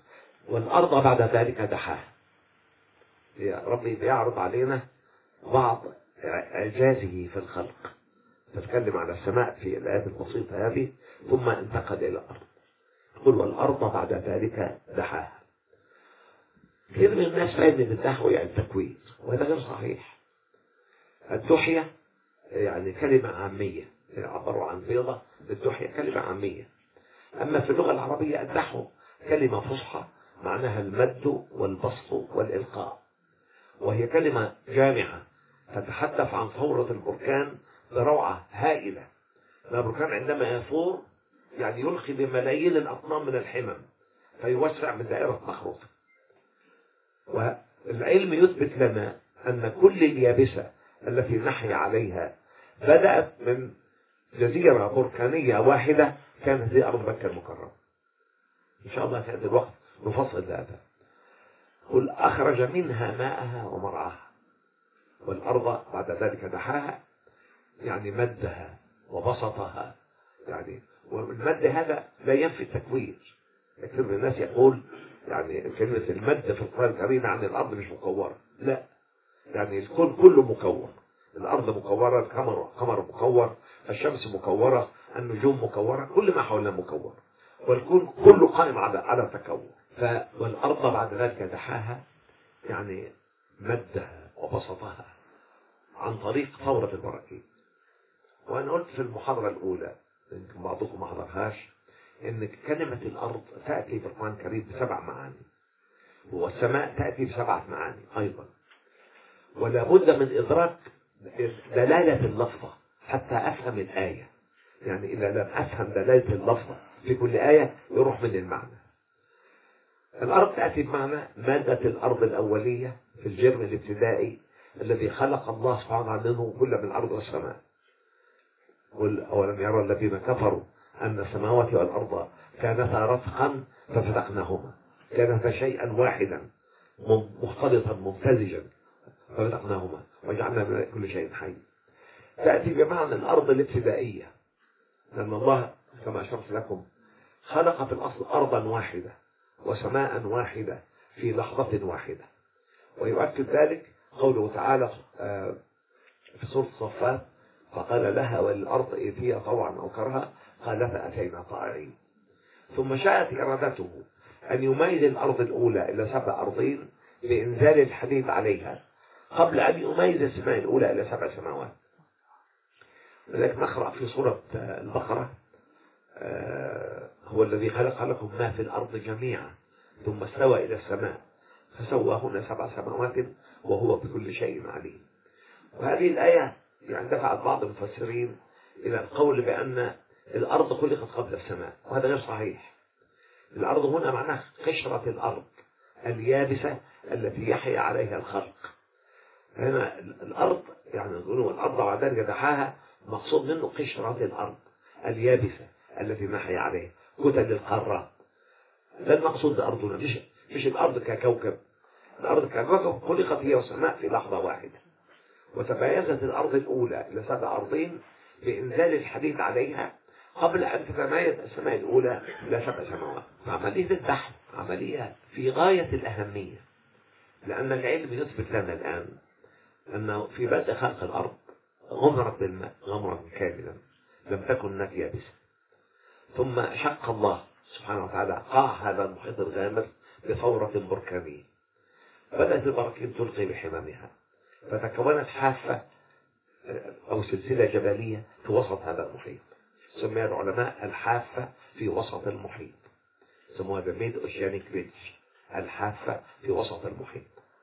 والأرض بعد ذلك دحاها. يا ربي بيعرض علينا بعض إعجازه في الخلق، تتكلم على السماء في الآيات البسيطة هذه، ثم انتقل إلى الأرض. يقول والأرض بعد ذلك دحاها. كثير من الناس فاهم ان الدحو يعني التكوين، وهذا غير صحيح. الدحية يعني كلمة عامية، عبروا عن بيضة الدحية كلمة عامية. أما في اللغة العربية الدحو كلمة فصحى معناها المد والبسط والإلقاء، وهي كلمة جامعة تتحدث عن ثورة البركان بروعة هائلة. البركان عندما يثور يعني يلقي بملايين الأطنان من الحمم فيوسع من دائرة مخروطه. والعلم يثبت لنا أن كل اليابسة التي نحيا عليها بدأت من جزيرة بركانية واحدة كانت هي أرض مكة المكرمة. إن شاء الله في هذا الوقت نفصل هذا. قل أخرج منها ماءها ومرعاها. والأرض بعد ذلك دحاها يعني مدها وبسطها، يعني والمد هذا لا ينفي التكوير. كثير من الناس يقول يعني كلمة المد في القرآن الكريم عن الأرض مش مكورة، لا، يعني الكون كله مكور. الأرض مكورة، القمر مكور، الشمس مكورة، النجوم مكورة، كل ما حولنا مكور، والكون كله قائم على التكون. والأرض بعد ذلك دحاها يعني مدها وبسطها عن طريق ثورة البراكين. وأنا قلت في المحاضرة الأولى، يمكن بعضكم ما حضرهاش، إن كلمة الأرض تأتي في القرآن الكريم ب7 معاني، والسماء تأتي ب7 معاني أيضا. ولا بد من إدراك دلالة اللفظة حتى أفهم الآية. يعني إذا لم أفهم دلالة اللفظة في كل آية يروح من المعنى. الأرض تأتي بمعنى مادة الأرض الأولية في الجرم الابتدائي الذي خلق الله سبحانه منه كل من الأرض والسماء. قل أولم يرى الذين كفروا أن السماوات والأرض كانتا رتقا ففتقناهما، كانتا شيئا واحدا مختلطا ممتزجا ففتقناهما وجعلنا من كل شيء حي. تأتي بمعنى الأرض الابتدائية، لأن الله كما أشرت لكم خلق في الأصل أرضا واحدة وسماء واحدة في لحظة واحدة. ويؤكد ذلك قوله تعالى في سورة الصفات فقال لها وللأرض ائتيا طوعا أو كرها قالتا أتينا طائعين. ثم شاءت إرادته أن يميز الأرض الأولى إلى 7 أرضين بإنزال الحديد عليها قبل أن يميز السماء الأولى إلى 7 سماوات. لذلك نقرأ في سورة البقرة هو الذي خلق لكم ما في الأرض جميعا ثم استوى إلى السماء فسواهن 7 سماوات وهو بكل شيء عليم. وهذه الآية يعني دفعت بعض المفسرين إلى القول بأن الأرض خلقت قبل السماء، وهذا غير صحيح. الأرض هنا معناها قشرة الأرض اليابسة التي يحيا عليها الخلق. هنا الأرض يعني نقول الأرض بعد ذلك دحاها مقصود منه قشرة الأرض اليابسة التي نحيا عليها كتل القارات. ده المقصود بأرضنا، مش الأرض ككوكب. الأرض ككوكب خلقت هي والسماء في لحظة واحدة، وتميزت الأرض الأولى إلى 7 أرضين بإنزال الحديد عليها قبل أن تتميز السماء الأولى إلى 7 سماوات. عملية الدحو عملية في غاية الأهمية، لأن العلم يثبت لنا الآن أنه في بدء خلق الأرض غمرت بالماء غمرا كاملا لم تكن هناك يابسة، ثم شق الله سبحانه وتعالى قاع هذا المحيط الغامر بثورة بركانية، بدأت البراكين تلقي بحمامها فتكونت حافة أو سلسلة جبلية في وسط هذا المحيط، سميها العلماء الحافة في وسط المحيط، سموها The Mid-Oceanic Ridge، الحافة في وسط المحيط.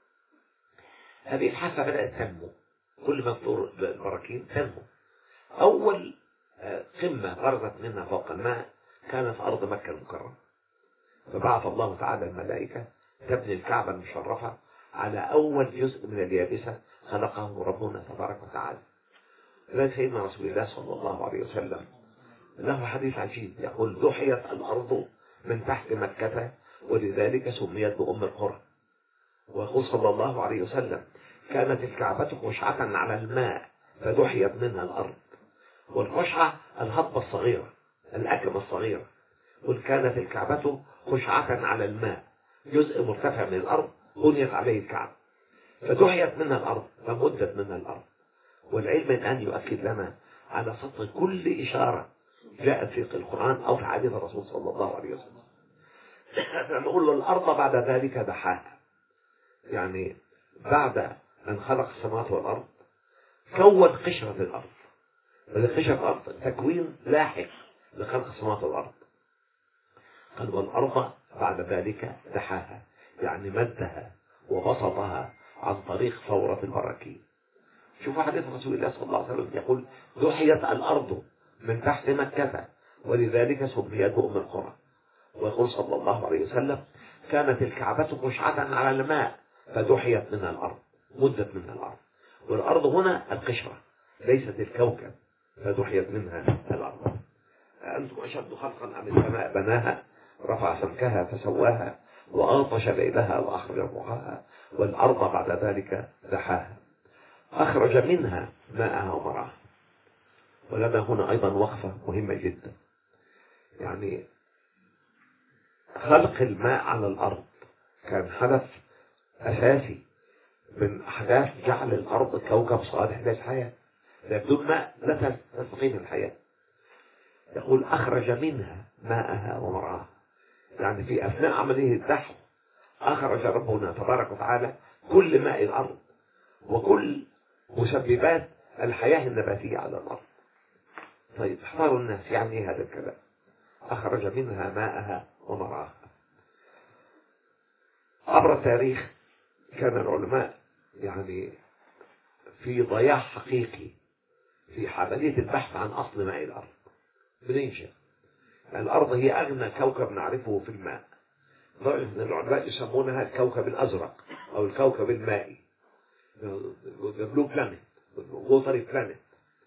هذه الحافة بدأت تنمو، كل ما تطور البراكين تنمو. أول قمة برزت منها فوق الماء كانت أرض مكة المكرمة، فبعث الله تعالى الملائكة تبني الكعبة المشرفة على أول جزء من اليابسة خلقه ربنا تبارك وتعالى. لذلك سيدنا رسول الله صلى الله عليه وسلم له حديث عجيب يقول دحيت الأرض من تحت مكة ولذلك سميت بأم القرى. ويقول صلى الله عليه وسلم كانت الكعبة خشعة على الماء فدحيت منها الأرض. والخشعة الهضبة الصغيرة الأكمة الصغيرة. قل كانت الكعبة خشعة على الماء جزء مرتفع من الأرض بنيت عليه الكعبة، فدحيت منها الأرض فمدت منها الأرض. والعلم الآن يؤكد لنا على صدق كل إشارة جاءت في القرآن أو في حديث الرسول صلى الله عليه وسلم. فنقول له الأرض بعد ذلك دحاها، يعني بعد أن خلق السماوات والأرض كون قشرة الأرض، قشرة الأرض تكوين لاحق لخلق السماوات والأرض. قال والأرض بعد ذلك دحاها، يعني مدها وبسطها عن طريق ثورة البراكين. شوفوا حديث رسول الله صلى الله عليه وسلم يقول دحيت الأرض من تحت مكة ولذلك سميت أم القرى. ويقول صلى الله عليه وسلم كانت الكعبة مشعة على الماء فدحيت منها الأرض، مدت منها الأرض. والأرض هنا القشرة ليست الكوكب، فدحيت منها الأرض. أنتم أشد خلقا أم السماء بناها رفع سمكها فسواها وأغطش ليلها وأخرج ضحاها والأرض بعد ذلك دحاها أخرج منها ماءها ومرعاها. ولنا هنا أيضا وقفة مهمة جدا، يعني خلق الماء على الأرض كان حدث أساسي من أحداث جعل الأرض كوكب صالح للحياة، بدون ماء لا تستقيم الحياة. يقول أخرج منها ماءها ومرعاها، يعني في أثناء عملية الدحو أخرج ربنا تبارك وتعالى كل ماء الأرض وكل مسببات الحياة النباتية على الأرض. طيب احتاروا الناس يعني ايه هذا الكلام؟ أخرج منها ماءها ومرعاها. عبر التاريخ كان العلماء يعني في ضياع حقيقي في عملية البحث عن أصل ماء الأرض. بننشأ الأرض هي أغنى كوكب نعرفه في الماء، العلماء يسمونها الكوكب الأزرق أو الكوكب المائي، the blue planet watery planet.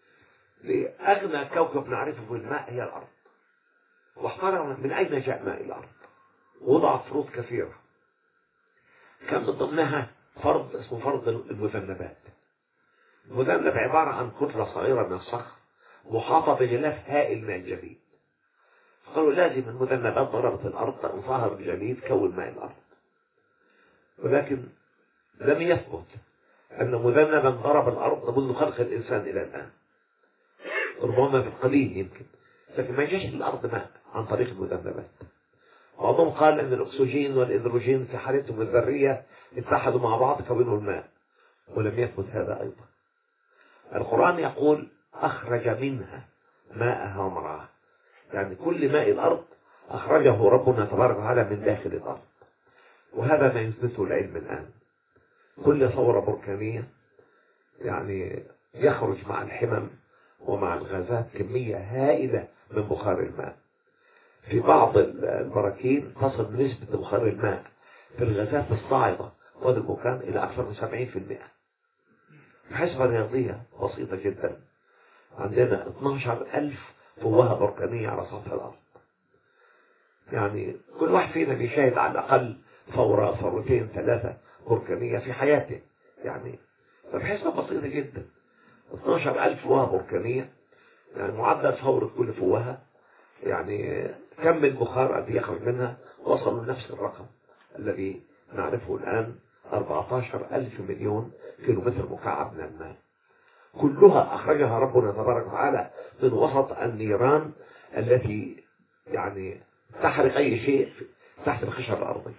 أغنى كوكب نعرفه في الماء هي الأرض. واحترم من أين جاء ماء الأرض، وضعت فروض كثيرة كان من ضمنها فرض اسمه فرض المذنبات. المذنب عبارة عن كتلة صغيرة من الصخر محاطة بغلاف هائل من الجليد. قالوا لازم المذنبات ضربت الأرض تنصهر الجليد كون ماء الأرض، ولكن لم يثبت أن مذنبا ضرب الأرض منذ خلق الإنسان إلى الآن، ربما في القليل يمكن، لكن ما جاش الأرض ماء عن طريق المذنبات. بعضهم قال أن الأكسجين والإدروجين في حالتهم الذرية اتحدوا مع بعض كونوا الماء، ولم يثبت هذا أيضا. القرآن يقول أخرج منها ماءها ومرعاها، يعني كل ماء الأرض أخرجه ربنا تبارك وتعالى من داخل الأرض. وهذا ما يثبته العلم الآن. كل ثورة بركانية يعني يخرج مع الحمم ومع الغازات كمية هائلة من بخار الماء. في بعض البراكين تصل نسبة بخار الماء في الغازات الصاعدة والبركان إلى أكثر من 70%. بحسبة رياضية بسيطة جدا، عندنا 12,000 فوهة بركانية على سطح الأرض. يعني كل واحد فينا بيشاهد على الأقل ثورة ثورتين 3 بركانية في حياته، يعني فبحسبة بسيطة جدا 12,000 فوهة بركانية، يعني معدل ثورة كل فوهة يعني كم البخار الذي يخرج منها وصلوا لنفس الرقم الذي نعرفه الآن 14,000 مليون كيلومتر مكعب من الماء. كلها أخرجها ربنا تبارك وتعالى من وسط النيران التي يعني تحرق أي شيء تحت القشرة الأرضية.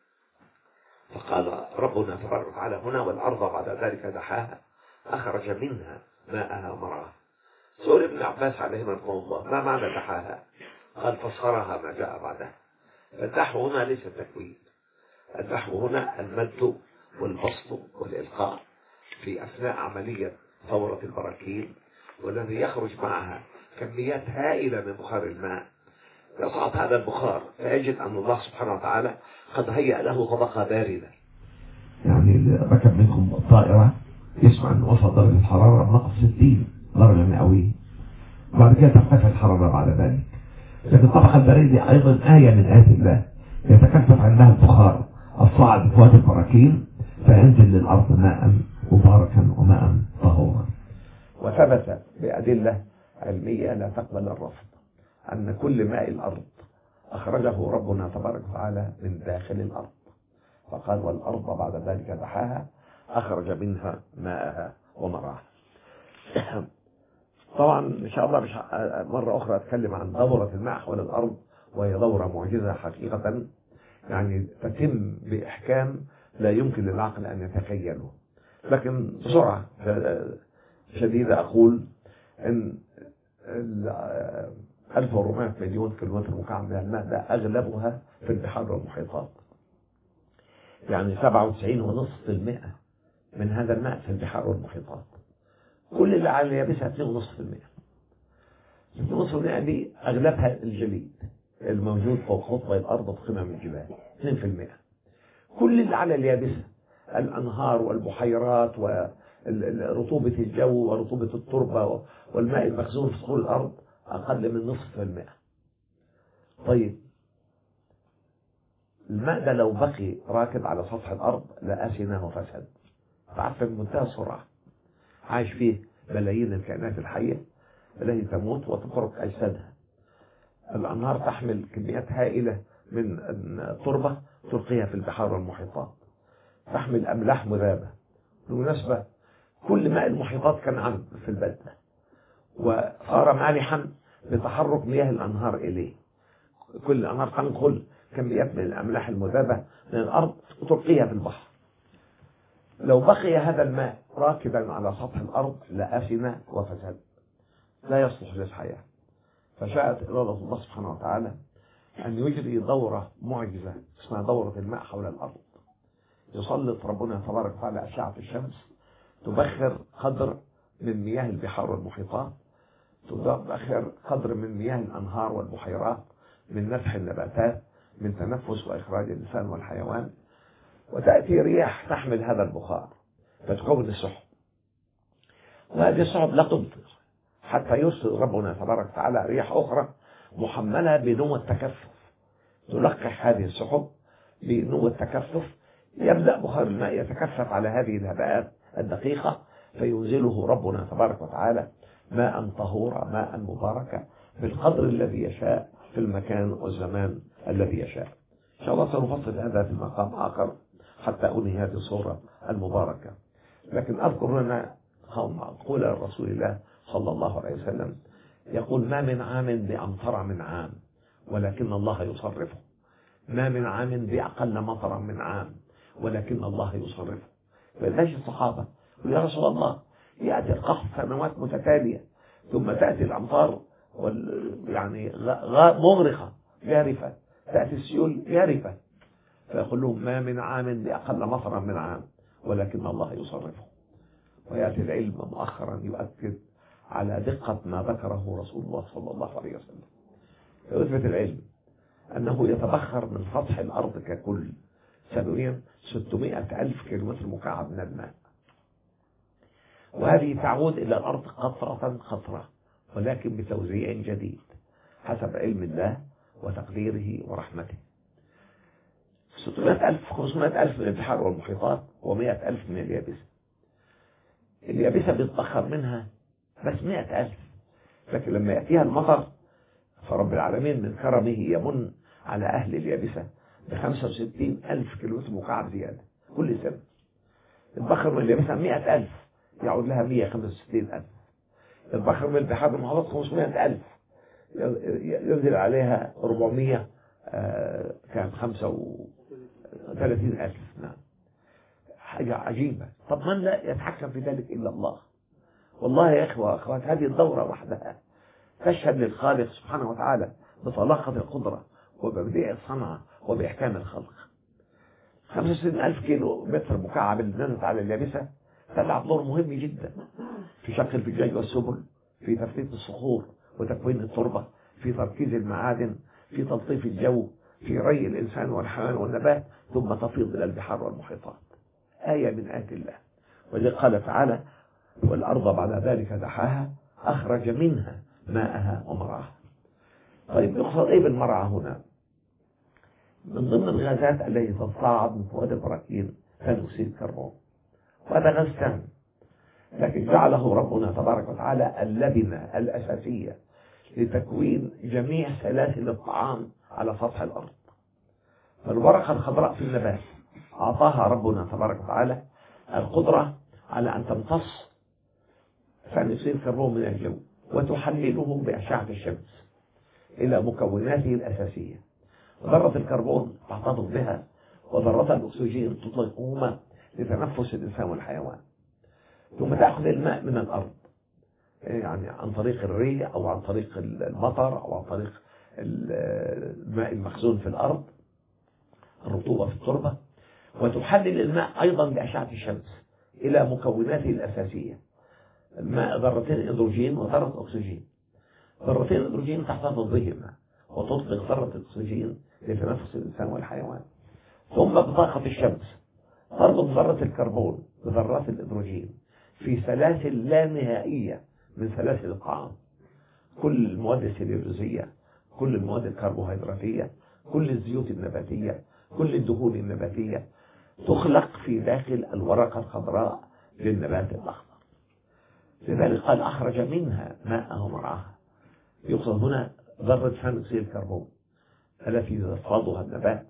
فقال ربنا تبارك وتعالى هنا والأرض بعد ذلك دحاها أخرج منها ماءها ومرعاها. سئل ابن عباس عليهما رحمه الله ما معنى دحاها؟ قال فسرها ما جاء بعدها. الدحو هنا ليس التكوين، الدحو هنا المد والبسط والإلقاء في أثناء عملية ثورة البراكين، والذي يخرج معها كميات هائلة من بخار الماء. يصعد هذا البخار فيجد أن الله سبحانه وتعالى قد هيأ له طبقة باردة. يعني اللي ركب منكم الطائرة يسمع أن وصل درجة الحرارة ناقص 60 درجة مئوية، بعد كده ترتفع الحرارة بعد ذلك. لكن الطبقة الباردة أيضا آية من آيات الله يتكثف عندها البخار الصاعد بقوات البراكين فينزل للأرض ماء مباركا وماء طهورا. وثبت بأدلة علمية لا تقبل الرفض أن كل ماء الأرض أخرجه ربنا تبارك وتعالى من داخل الأرض. فقال والأرض بعد ذلك دحاها أخرج منها ماءها ومرعاها. طبعا إن شاء الله مش مرة أخرى أتكلم عن دورة الماء حول الأرض، وهي دورة معجزة حقيقة، يعني تتم بإحكام لا يمكن للعقل أن يتخيله. لكن بسرعة شديدة أقول أن 1400 مليون كيلومتر مكعب من الماء ده أغلبها في البحار والمحيطات، يعني 97.5% من هذا الماء في البحار والمحيطات. كل اللي على اليابسة 2.5%. 2.5% دي أغلبها الجليد الموجود فوق خطوة الأرض في قمم الجبال 2%. كل اللي على اليابسة الأنهار والبحيرات ورطوبة الجو ورطوبة التربة والماء المخزون في صخور الأرض أقل من 0.5%. طيب الماء ده لو بقي راكد على سطح الأرض لأسنه وفسد، تعرف بمنتهى السرعة. عايش فيه ملايين الكائنات الحية التي تموت وتترك أجسادها. الأنهار تحمل كميات هائلة من التربة تلقيها في البحار والمحيطات، تحمل أملاح مذابة. بالمناسبة كل ماء المحيطات كان عذب في البدء وصار مالحا بتحرك مياه الأنهار إليه. كل الأنهار تنقل كميات من الأملاح المذابة من الأرض وتلقيها في البحر. لو بقي هذا الماء راكبا على سطح الأرض لأسن وفسد، لا يصلح للحياة. فشاءت إرادة الله سبحانه وتعالى أن يجري دورة معجزة اسمها دورة الماء حول الأرض. يسلط ربنا تبارك وتعالى أشعة الشمس تبخر قدر من مياه البحار والمحيطات، تبخر قدر من مياه الأنهار والبحيرات، من نفح النباتات، من تنفس وإخراج الإنسان والحيوان. وتأتي رياح تحمل هذا البخار فتكون السحب، وهذه السحب لا تمطر حتى يرسل ربنا تبارك وتعالى رياح أخرى محملة بنوى التكثف تلقح هذه السحب بنوى التكثف. يبدأ بخار الماء يتكثف على هذه الهباءات الدقيقة فينزله ربنا تبارك وتعالى ماء طهورا ماء مباركا بالقدر الذي يشاء في المكان والزمان الذي يشاء. إن شاء الله سنفصل هذا في مقام آخر حتى أنهي هذه الصورة المباركة. لكن أذكر لنا قول رسول الله صلى الله عليه وسلم يقول ما من عام بأمطر من عام ولكن الله يصرفه، ما من عام بأقل مطرا من عام ولكن الله يصرفه. فلذلك الصحابة يا رسول الله يأتي القحط سنوات متتالية ثم تأتي الأمطار يعني مغرقة جارفة، تأتي السيول جارفة، فيقول لهم ما من عام بأقل مطرا من عام ولكن الله يصرفه. ويأتي العلم مؤخرا يؤكد على دقة ما ذكره رسول الله صلى الله عليه وسلم. فيثبت العلم أنه يتبخر من سطح الأرض ككل سنويا 600,000 كيلومتر مكعب من الماء، وهذه تعود إلى الأرض قطرة قطرة ولكن بتوزيع جديد حسب علم الله وتقديره ورحمته. 600,000 500,000 من البحار والمحيطات و100,000 من اليابسة. اليابسة بيتبخر منها بس 100,000، لكن لما يأتيها المطر فرب العالمين من كرمه يمن على أهل اليابسة ب65,000 كيلومتر مكعب زيادة كل سنة. البخر من اليابسة 100,000 يعود لها 165,000. البخر من البحار والمحيطات 500,000 ينزل عليها 400 كان 35,000. نعم حاجة عجيبة. طب من لا يتحكم في ذلك إلا الله؟ والله يا إخوة أخوات هذه الدورة وحدها تشهد للخالق سبحانه وتعالى بطلاقة القدرة وببديع الصنعة وبإحكام الخلق. 65,000 كيلو متر مكعب اللي نزلت على اليابسة تلعب دور مهم جدا في شق الفجاج والسبل، في تفتيت الصخور وتكوين التربة، في تركيز المعادن، في تلطيف الجو، في ري الإنسان والحيوان والنبات، ثم تفيض إلى البحار والمحيطات. آية من آيات الله. ولذلك قال تعالى والأرض بعد ذلك دحاها أخرج منها ماءها ومرعاها. طيب يقصد إيه بالمرعى هنا؟ من ضمن الغازات التي تتصاعد من فوائد البراكين ثاني أكسيد الكربون، وهذا غاز سام، لكن جعله ربنا تبارك وتعالى اللبنة الأساسية لتكوين جميع سلاسل الطعام على سطح الأرض. فالورقة الخضراء في النبات أعطاها ربنا تبارك وتعالى القدرة على أن تمتص ثاني أكسيد الكربون من الجو وتحلله بأشعة الشمس إلى مكوناته الأساسية. ذرة الكربون تحتفظ بها، وذرة الأكسجين تطلقهما لتنفس الإنسان والحيوان. ثم تأخذ الماء من الأرض، يعني عن طريق الري أو عن طريق المطر أو عن طريق الماء المخزون في الأرض، الرطوبة في التربة، وتحلل الماء أيضا بأشعة الشمس إلى مكوناته الأساسية. الماء ذرتين هيدروجين وذرة أكسجين. ذرتين الهيدروجين تحتفظ بهما وتطلق ذرة الأكسجين لتنفس الإنسان والحيوان. ثم بطاقة الشمس تربط ذرة الكربون بذرات الهيدروجين في سلاسل لا نهائية من سلاسل الطعام. كل المواد السليولوزية، كل المواد الكربوهيدراتية، كل الزيوت النباتية، كل الدهون النباتية تخلق في داخل الورقة الخضراء للنبات الأخضر. لذلك قال أخرج منها ماءها ومرعاها. يقصد هنا ذرة ثاني أكسيد الكربون التي يفرضها النبات،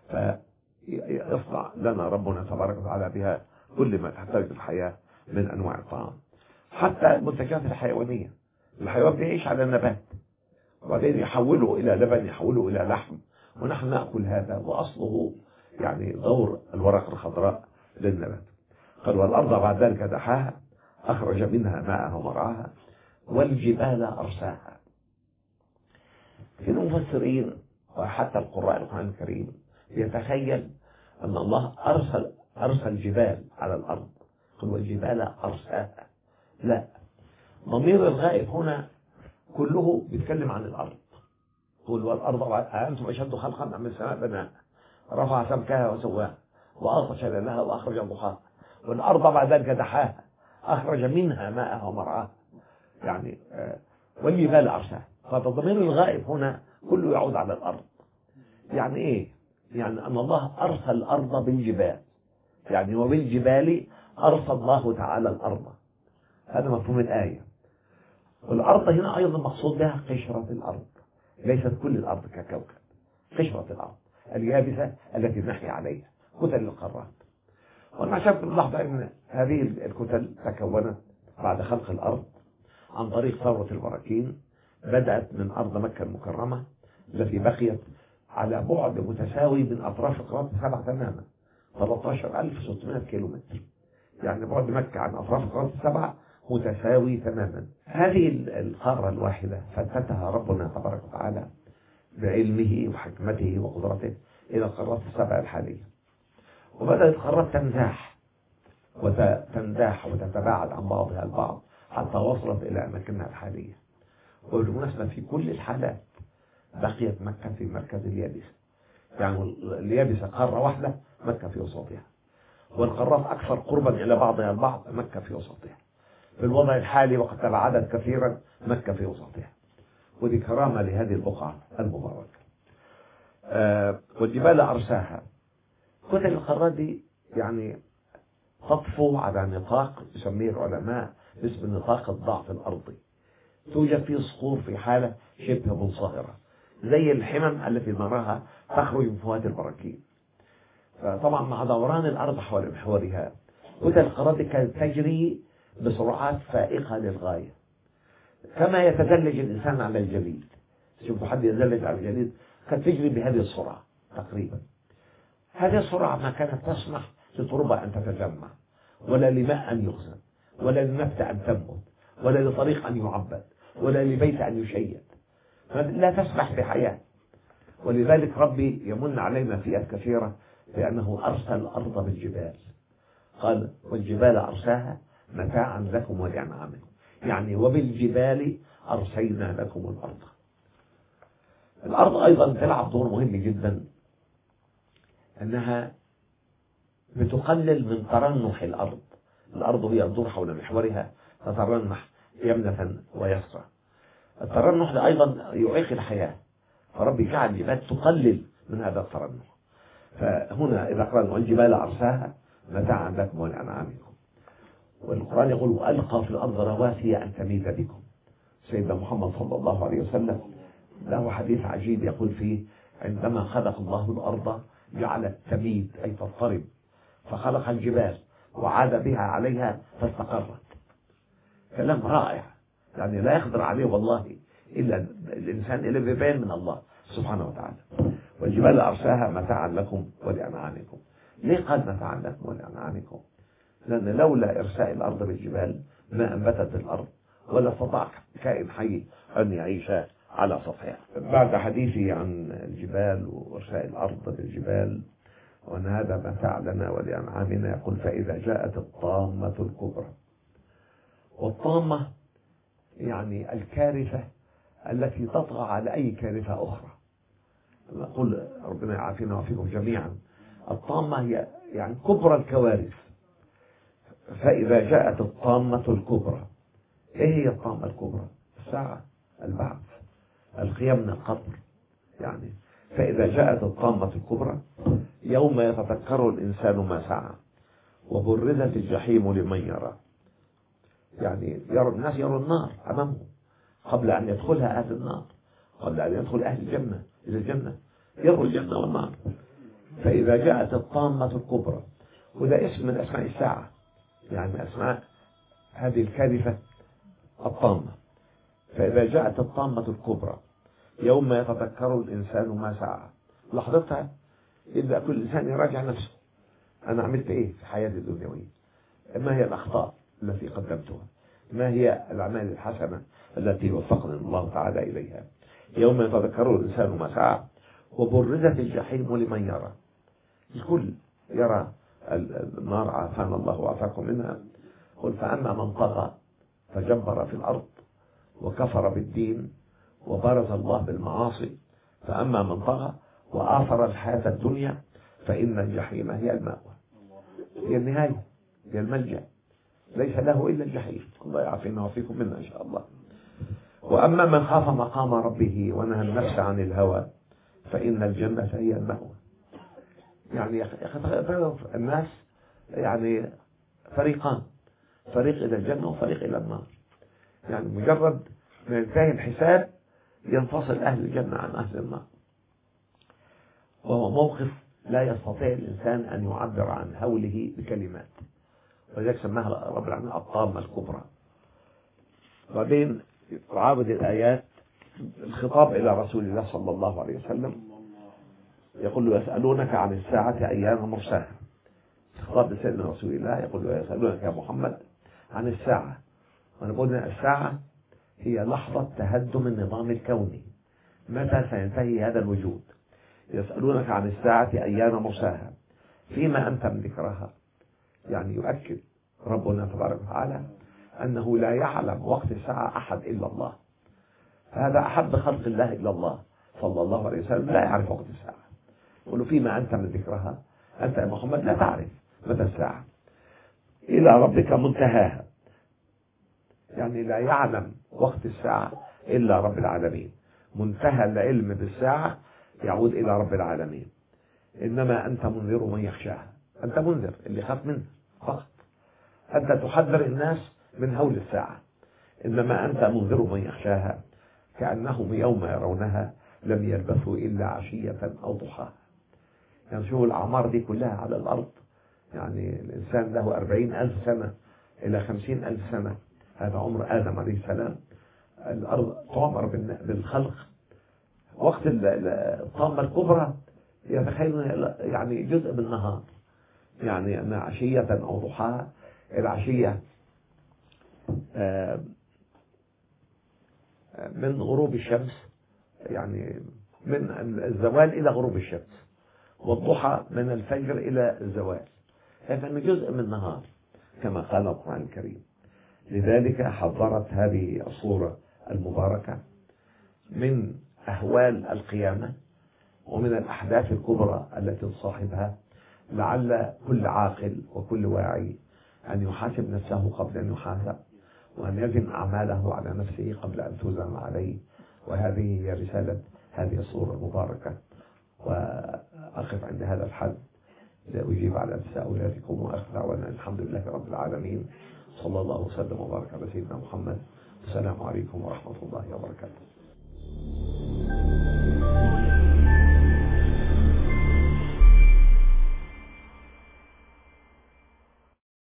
فيصنع لنا ربنا تبارك وتعالى بها كل ما تحتاج الحياة من أنواع الطعام. حتى المنتجات الحيوانية، الحيوان بيعيش على النبات وبعدين يحوله إلى لبن، يحوله إلى لحم، ونحن نأكل هذا، وأصله يعني دور الورقة الخضراء للنبات. قال والأرض بعد ذلك دحاها أخرج منها ماءها ومرعاها والجبال أرساها. في المفسرين وحتى القراء القرآن الكريم يتخيل أن الله أرسل جبال على الأرض، قال والجبال أرساها. لا، ضمير الغائب هنا كله بيتكلم عن الأرض. قل والأرض أنتم أشد خلقا من السماء بناء رفع سمكها وسواها وأغطش لها وأخرج ضحاها والأرض بعد ذلك دحاها أخرج منها ماءها ومرعاها. يعني والجبال أرساها. فالضمير الغائب هنا كله يعود على الأرض. يعني إيه؟ يعني أن الله أرسل الأرض بالجبال، يعني وبالجبال أرسل الله تعالى الأرض. هذا مفهوم الآية. والأرض هنا أيضا مقصود بها قشرة الأرض، ليست كل الأرض ككوكب، قشرة الأرض اليابسة التي نحيا عليها، كتل القارات. وأنا شايف اللحظة أن هذه الكتل تكونت بعد خلق الأرض عن طريق ثورة البراكين. بدأت من أرض مكة المكرمة التي بقيت على بعد متساوي من أطراف القارات السبع تماما، 13600 كيلومتر. يعني بعد مكة عن أطراف القارات السبع متساوي تماما. هذه القارة الواحدة فتتها ربنا تبارك وتعالى بعلمه وحكمته وقدرته إلى القارات السبع الحالية. وبدأت القارات تنداح وتتباعد عن بعضها البعض حتى وصلت إلى أماكنها الحالية. وبالمناسبة في كل الحالات بقيت مكة في مركز اليابسة، يعني اليابسة قارة واحدة مكة في وسطها، والقارات أكثر قربا إلى بعضها البعض مكة في وسطها. في الوضع الحالي وقد تباعدت كثيرا مكة في وسطها، ودي كرامة لهذه البقعة المباركة. والجبال أرساها. كتل القارات دي يعني تطفو على نطاق يسميه العلماء باسم النطاق الضعف الأرضي. توجد فيه صخور في حالة شبه منصهرة زي الحمم التي نراها تخرج من فوات البراكين. فطبعا مع دوران الأرض حول محورها كتل القارات كانت تجري بسرعات فائقة للغاية، كما يتزلج الإنسان على الجليد. شوفوا حد يتزلج على الجليد كانت تجري بهذه السرعة تقريبا. هذه السرعة ما كانت تسمح لتربة أن تتجمع، ولا لماء أن يخزن، ولا لنبتة أن تنبت، ولا لطريق أن يعبد، ولا لبيت أن يشيد. لا تسمح بحياة. ولذلك ربي يمن علينا في آيات كثيرة لأنه أرسل الأرض بالجبال. قال والجبال أرساها متاعا لكم ولأنعامكم، يعني وبالجبال أرسينا لكم الأرض. الأرض أيضا تلعب دور مهم جدا، أنها بتقلل من ترنح الأرض. الأرض هي تدور حول محورها تترنح يمنة ويسرى. الترنح ده أيضا يعيق الحياة، فربي جعل الجبال تقلل من هذا الترنح. فهنا إذا قرأنا والجبال أرساها متاعا لكم ولأنعامكم. والقرآن يقول وألقى في الأرض رواسي أن تميد بكم. سيدنا محمد صلى الله عليه وسلم له حديث عجيب يقول فيه عندما خلق الله الأرض جعلت تميد أي تضطرب فخلق الجبال وعاد بها عليها فاستقرت. كلام رائع، يعني لا يقدر عليه والله إلا الإنسان إلا ببيان من الله سبحانه وتعالى. والجبال أرساها متاعا لكم ولأنعامكم. ليه قال متاعا لكم ولأنعامكم؟ لأن لولا إرساء الأرض بالجبال ما أنبتت الأرض ولا استطاع كائن حي أن يعيش على سطحها. بعد حديثي عن الجبال وإرساء الأرض بالجبال وأن هذا متاع لنا ولأنعامنا، يقول: فإذا جاءت الطامة الكبرى. والطامة يعني الكارثة التي تطغى على أي كارثة أخرى. نقول ربنا يعافينا ويعافيكم جميعا. الطامة هي يعني كبرى الكوارث. فإذا جاءت الطامة الكبرى. إيه هي الطامة الكبرى؟ الساعة، البعث، القيام من القبر. يعني فإذا جاءت الطامة الكبرى يوم يتذكر الإنسان ما سعى وبرزت الجحيم لمن يرى. يعني يرى الناس، يرى النار أمامهم قبل أن يدخلها أهل النار، قبل أن يدخل أهل الجنة إلى الجنة، يروا الجنة والنار. فإذا جاءت الطامة الكبرى، وده اسم من أسماء الساعة، يعني أسماء هذه الكارثة الطامة. فإذا جاءت الطامة الكبرى يوم يتذكر الإنسان ما سعى. لحظتها يبدأ كل إنسان يراجع نفسه: أنا عملت إيه في حياتي الدنيوية؟ ما هي الأخطاء التي قدمتها؟ ما هي الأعمال الحسنة التي وفقني الله تعالى إليها؟ يوم يتذكر الإنسان ما سعى وبرزت الجحيم لمن يرى. الكل يرى النار، عافانا الله وعافاكم منها. قل: فأما من طغى فجبر في الأرض وكفر بالدين وبرز الله بالمعاصي، فأما من طغى وآثر الحياة الدنيا فإن الجحيم هي المأوى، هي النهاية، هي الملجأ، ليس له إلا الجحيم. الله يعافينا وفيكم منها إن شاء الله. وأما من خاف مقام ربه ونهى النفس عن الهوى فإن الجنة هي المأوى. يعني الناس يعني فريقان: فريق إلى الجنة وفريق إلى النار. يعني مجرد ما ينتهي الحساب ينفصل أهل الجنة عن أهل النار، وهو موقف لا يستطيع الإنسان أن يعبر عن هوله بكلمات، ولذلك سماها رب العالمين الطامة الكبرى. وبين تعاود الآيات الخطاب إلى رسول الله صلى الله عليه وسلم، يقول له: يسألونك عن الساعة أيان مرساها. خطاب لسيدنا رسول الله، يقول له: يسألونك يا محمد عن الساعة. ونقول أن الساعة هي لحظة تهدم النظام الكوني، متى سينتهي هذا الوجود. يسألونك عن الساعة أيان مرساها فيما أنت من ذكرها. يعني يؤكد ربنا تبارك وتعالى أنه لا يعلم وقت الساعة أحد إلا الله. فهذا أحب خلق الله إلى الله صلى الله عليه وسلم، لا يعرف وقت الساعة. يقول: فيما أنت من ذكرها، أنت يا محمد لا تعرف متى الساعة. إلى ربك منتهاها، يعني لا يعلم وقت الساعة إلا رب العالمين. منتهى العلم بالساعة يعود إلى رب العالمين. إنما أنت منذر من يخشاها. أنت منذر اللي خاف منه فقط. أنت تحذر الناس من هول الساعة، إنما أنت منذر من يخشاها كأنهم يوم يرونها لم يلبثوا إلا عشية أو ضحاها. يعني شوفوا الأعمار دي كلها على الأرض، يعني الإنسان له 40,000 سنة إلى 50,000 سنة، هذا عمر آدم عليه السلام. الأرض تعمر بالخلق. وقت الطامة الكبرى يتخيل يعني جزء من النهار، يعني أن عشية أو ضحاها. العشية من غروب الشمس، يعني من الزوال إلى غروب الشمس، والضحى من الفجر إلى الزوال، هذا جزء من النهار كما قال القرآن الكريم. لذلك حضرت هذه الصورة المباركة من أهوال القيامة ومن الأحداث الكبرى التي تصاحبها، لعل كل عاقل وكل واعي أن يحاسب نفسه قبل أن يحاسب، وأن يزن أعماله على نفسه قبل أن توزن عليه. وهذه هي رسالة هذه الصورة المباركة. وأقف عند هذا الحد لأجيب على تساؤلاتكم، وأخذ دعوانا الحمد لله رب العالمين. صلى الله وسلم وبارك على سيدنا محمد. السلام عليكم ورحمة الله وبركاته.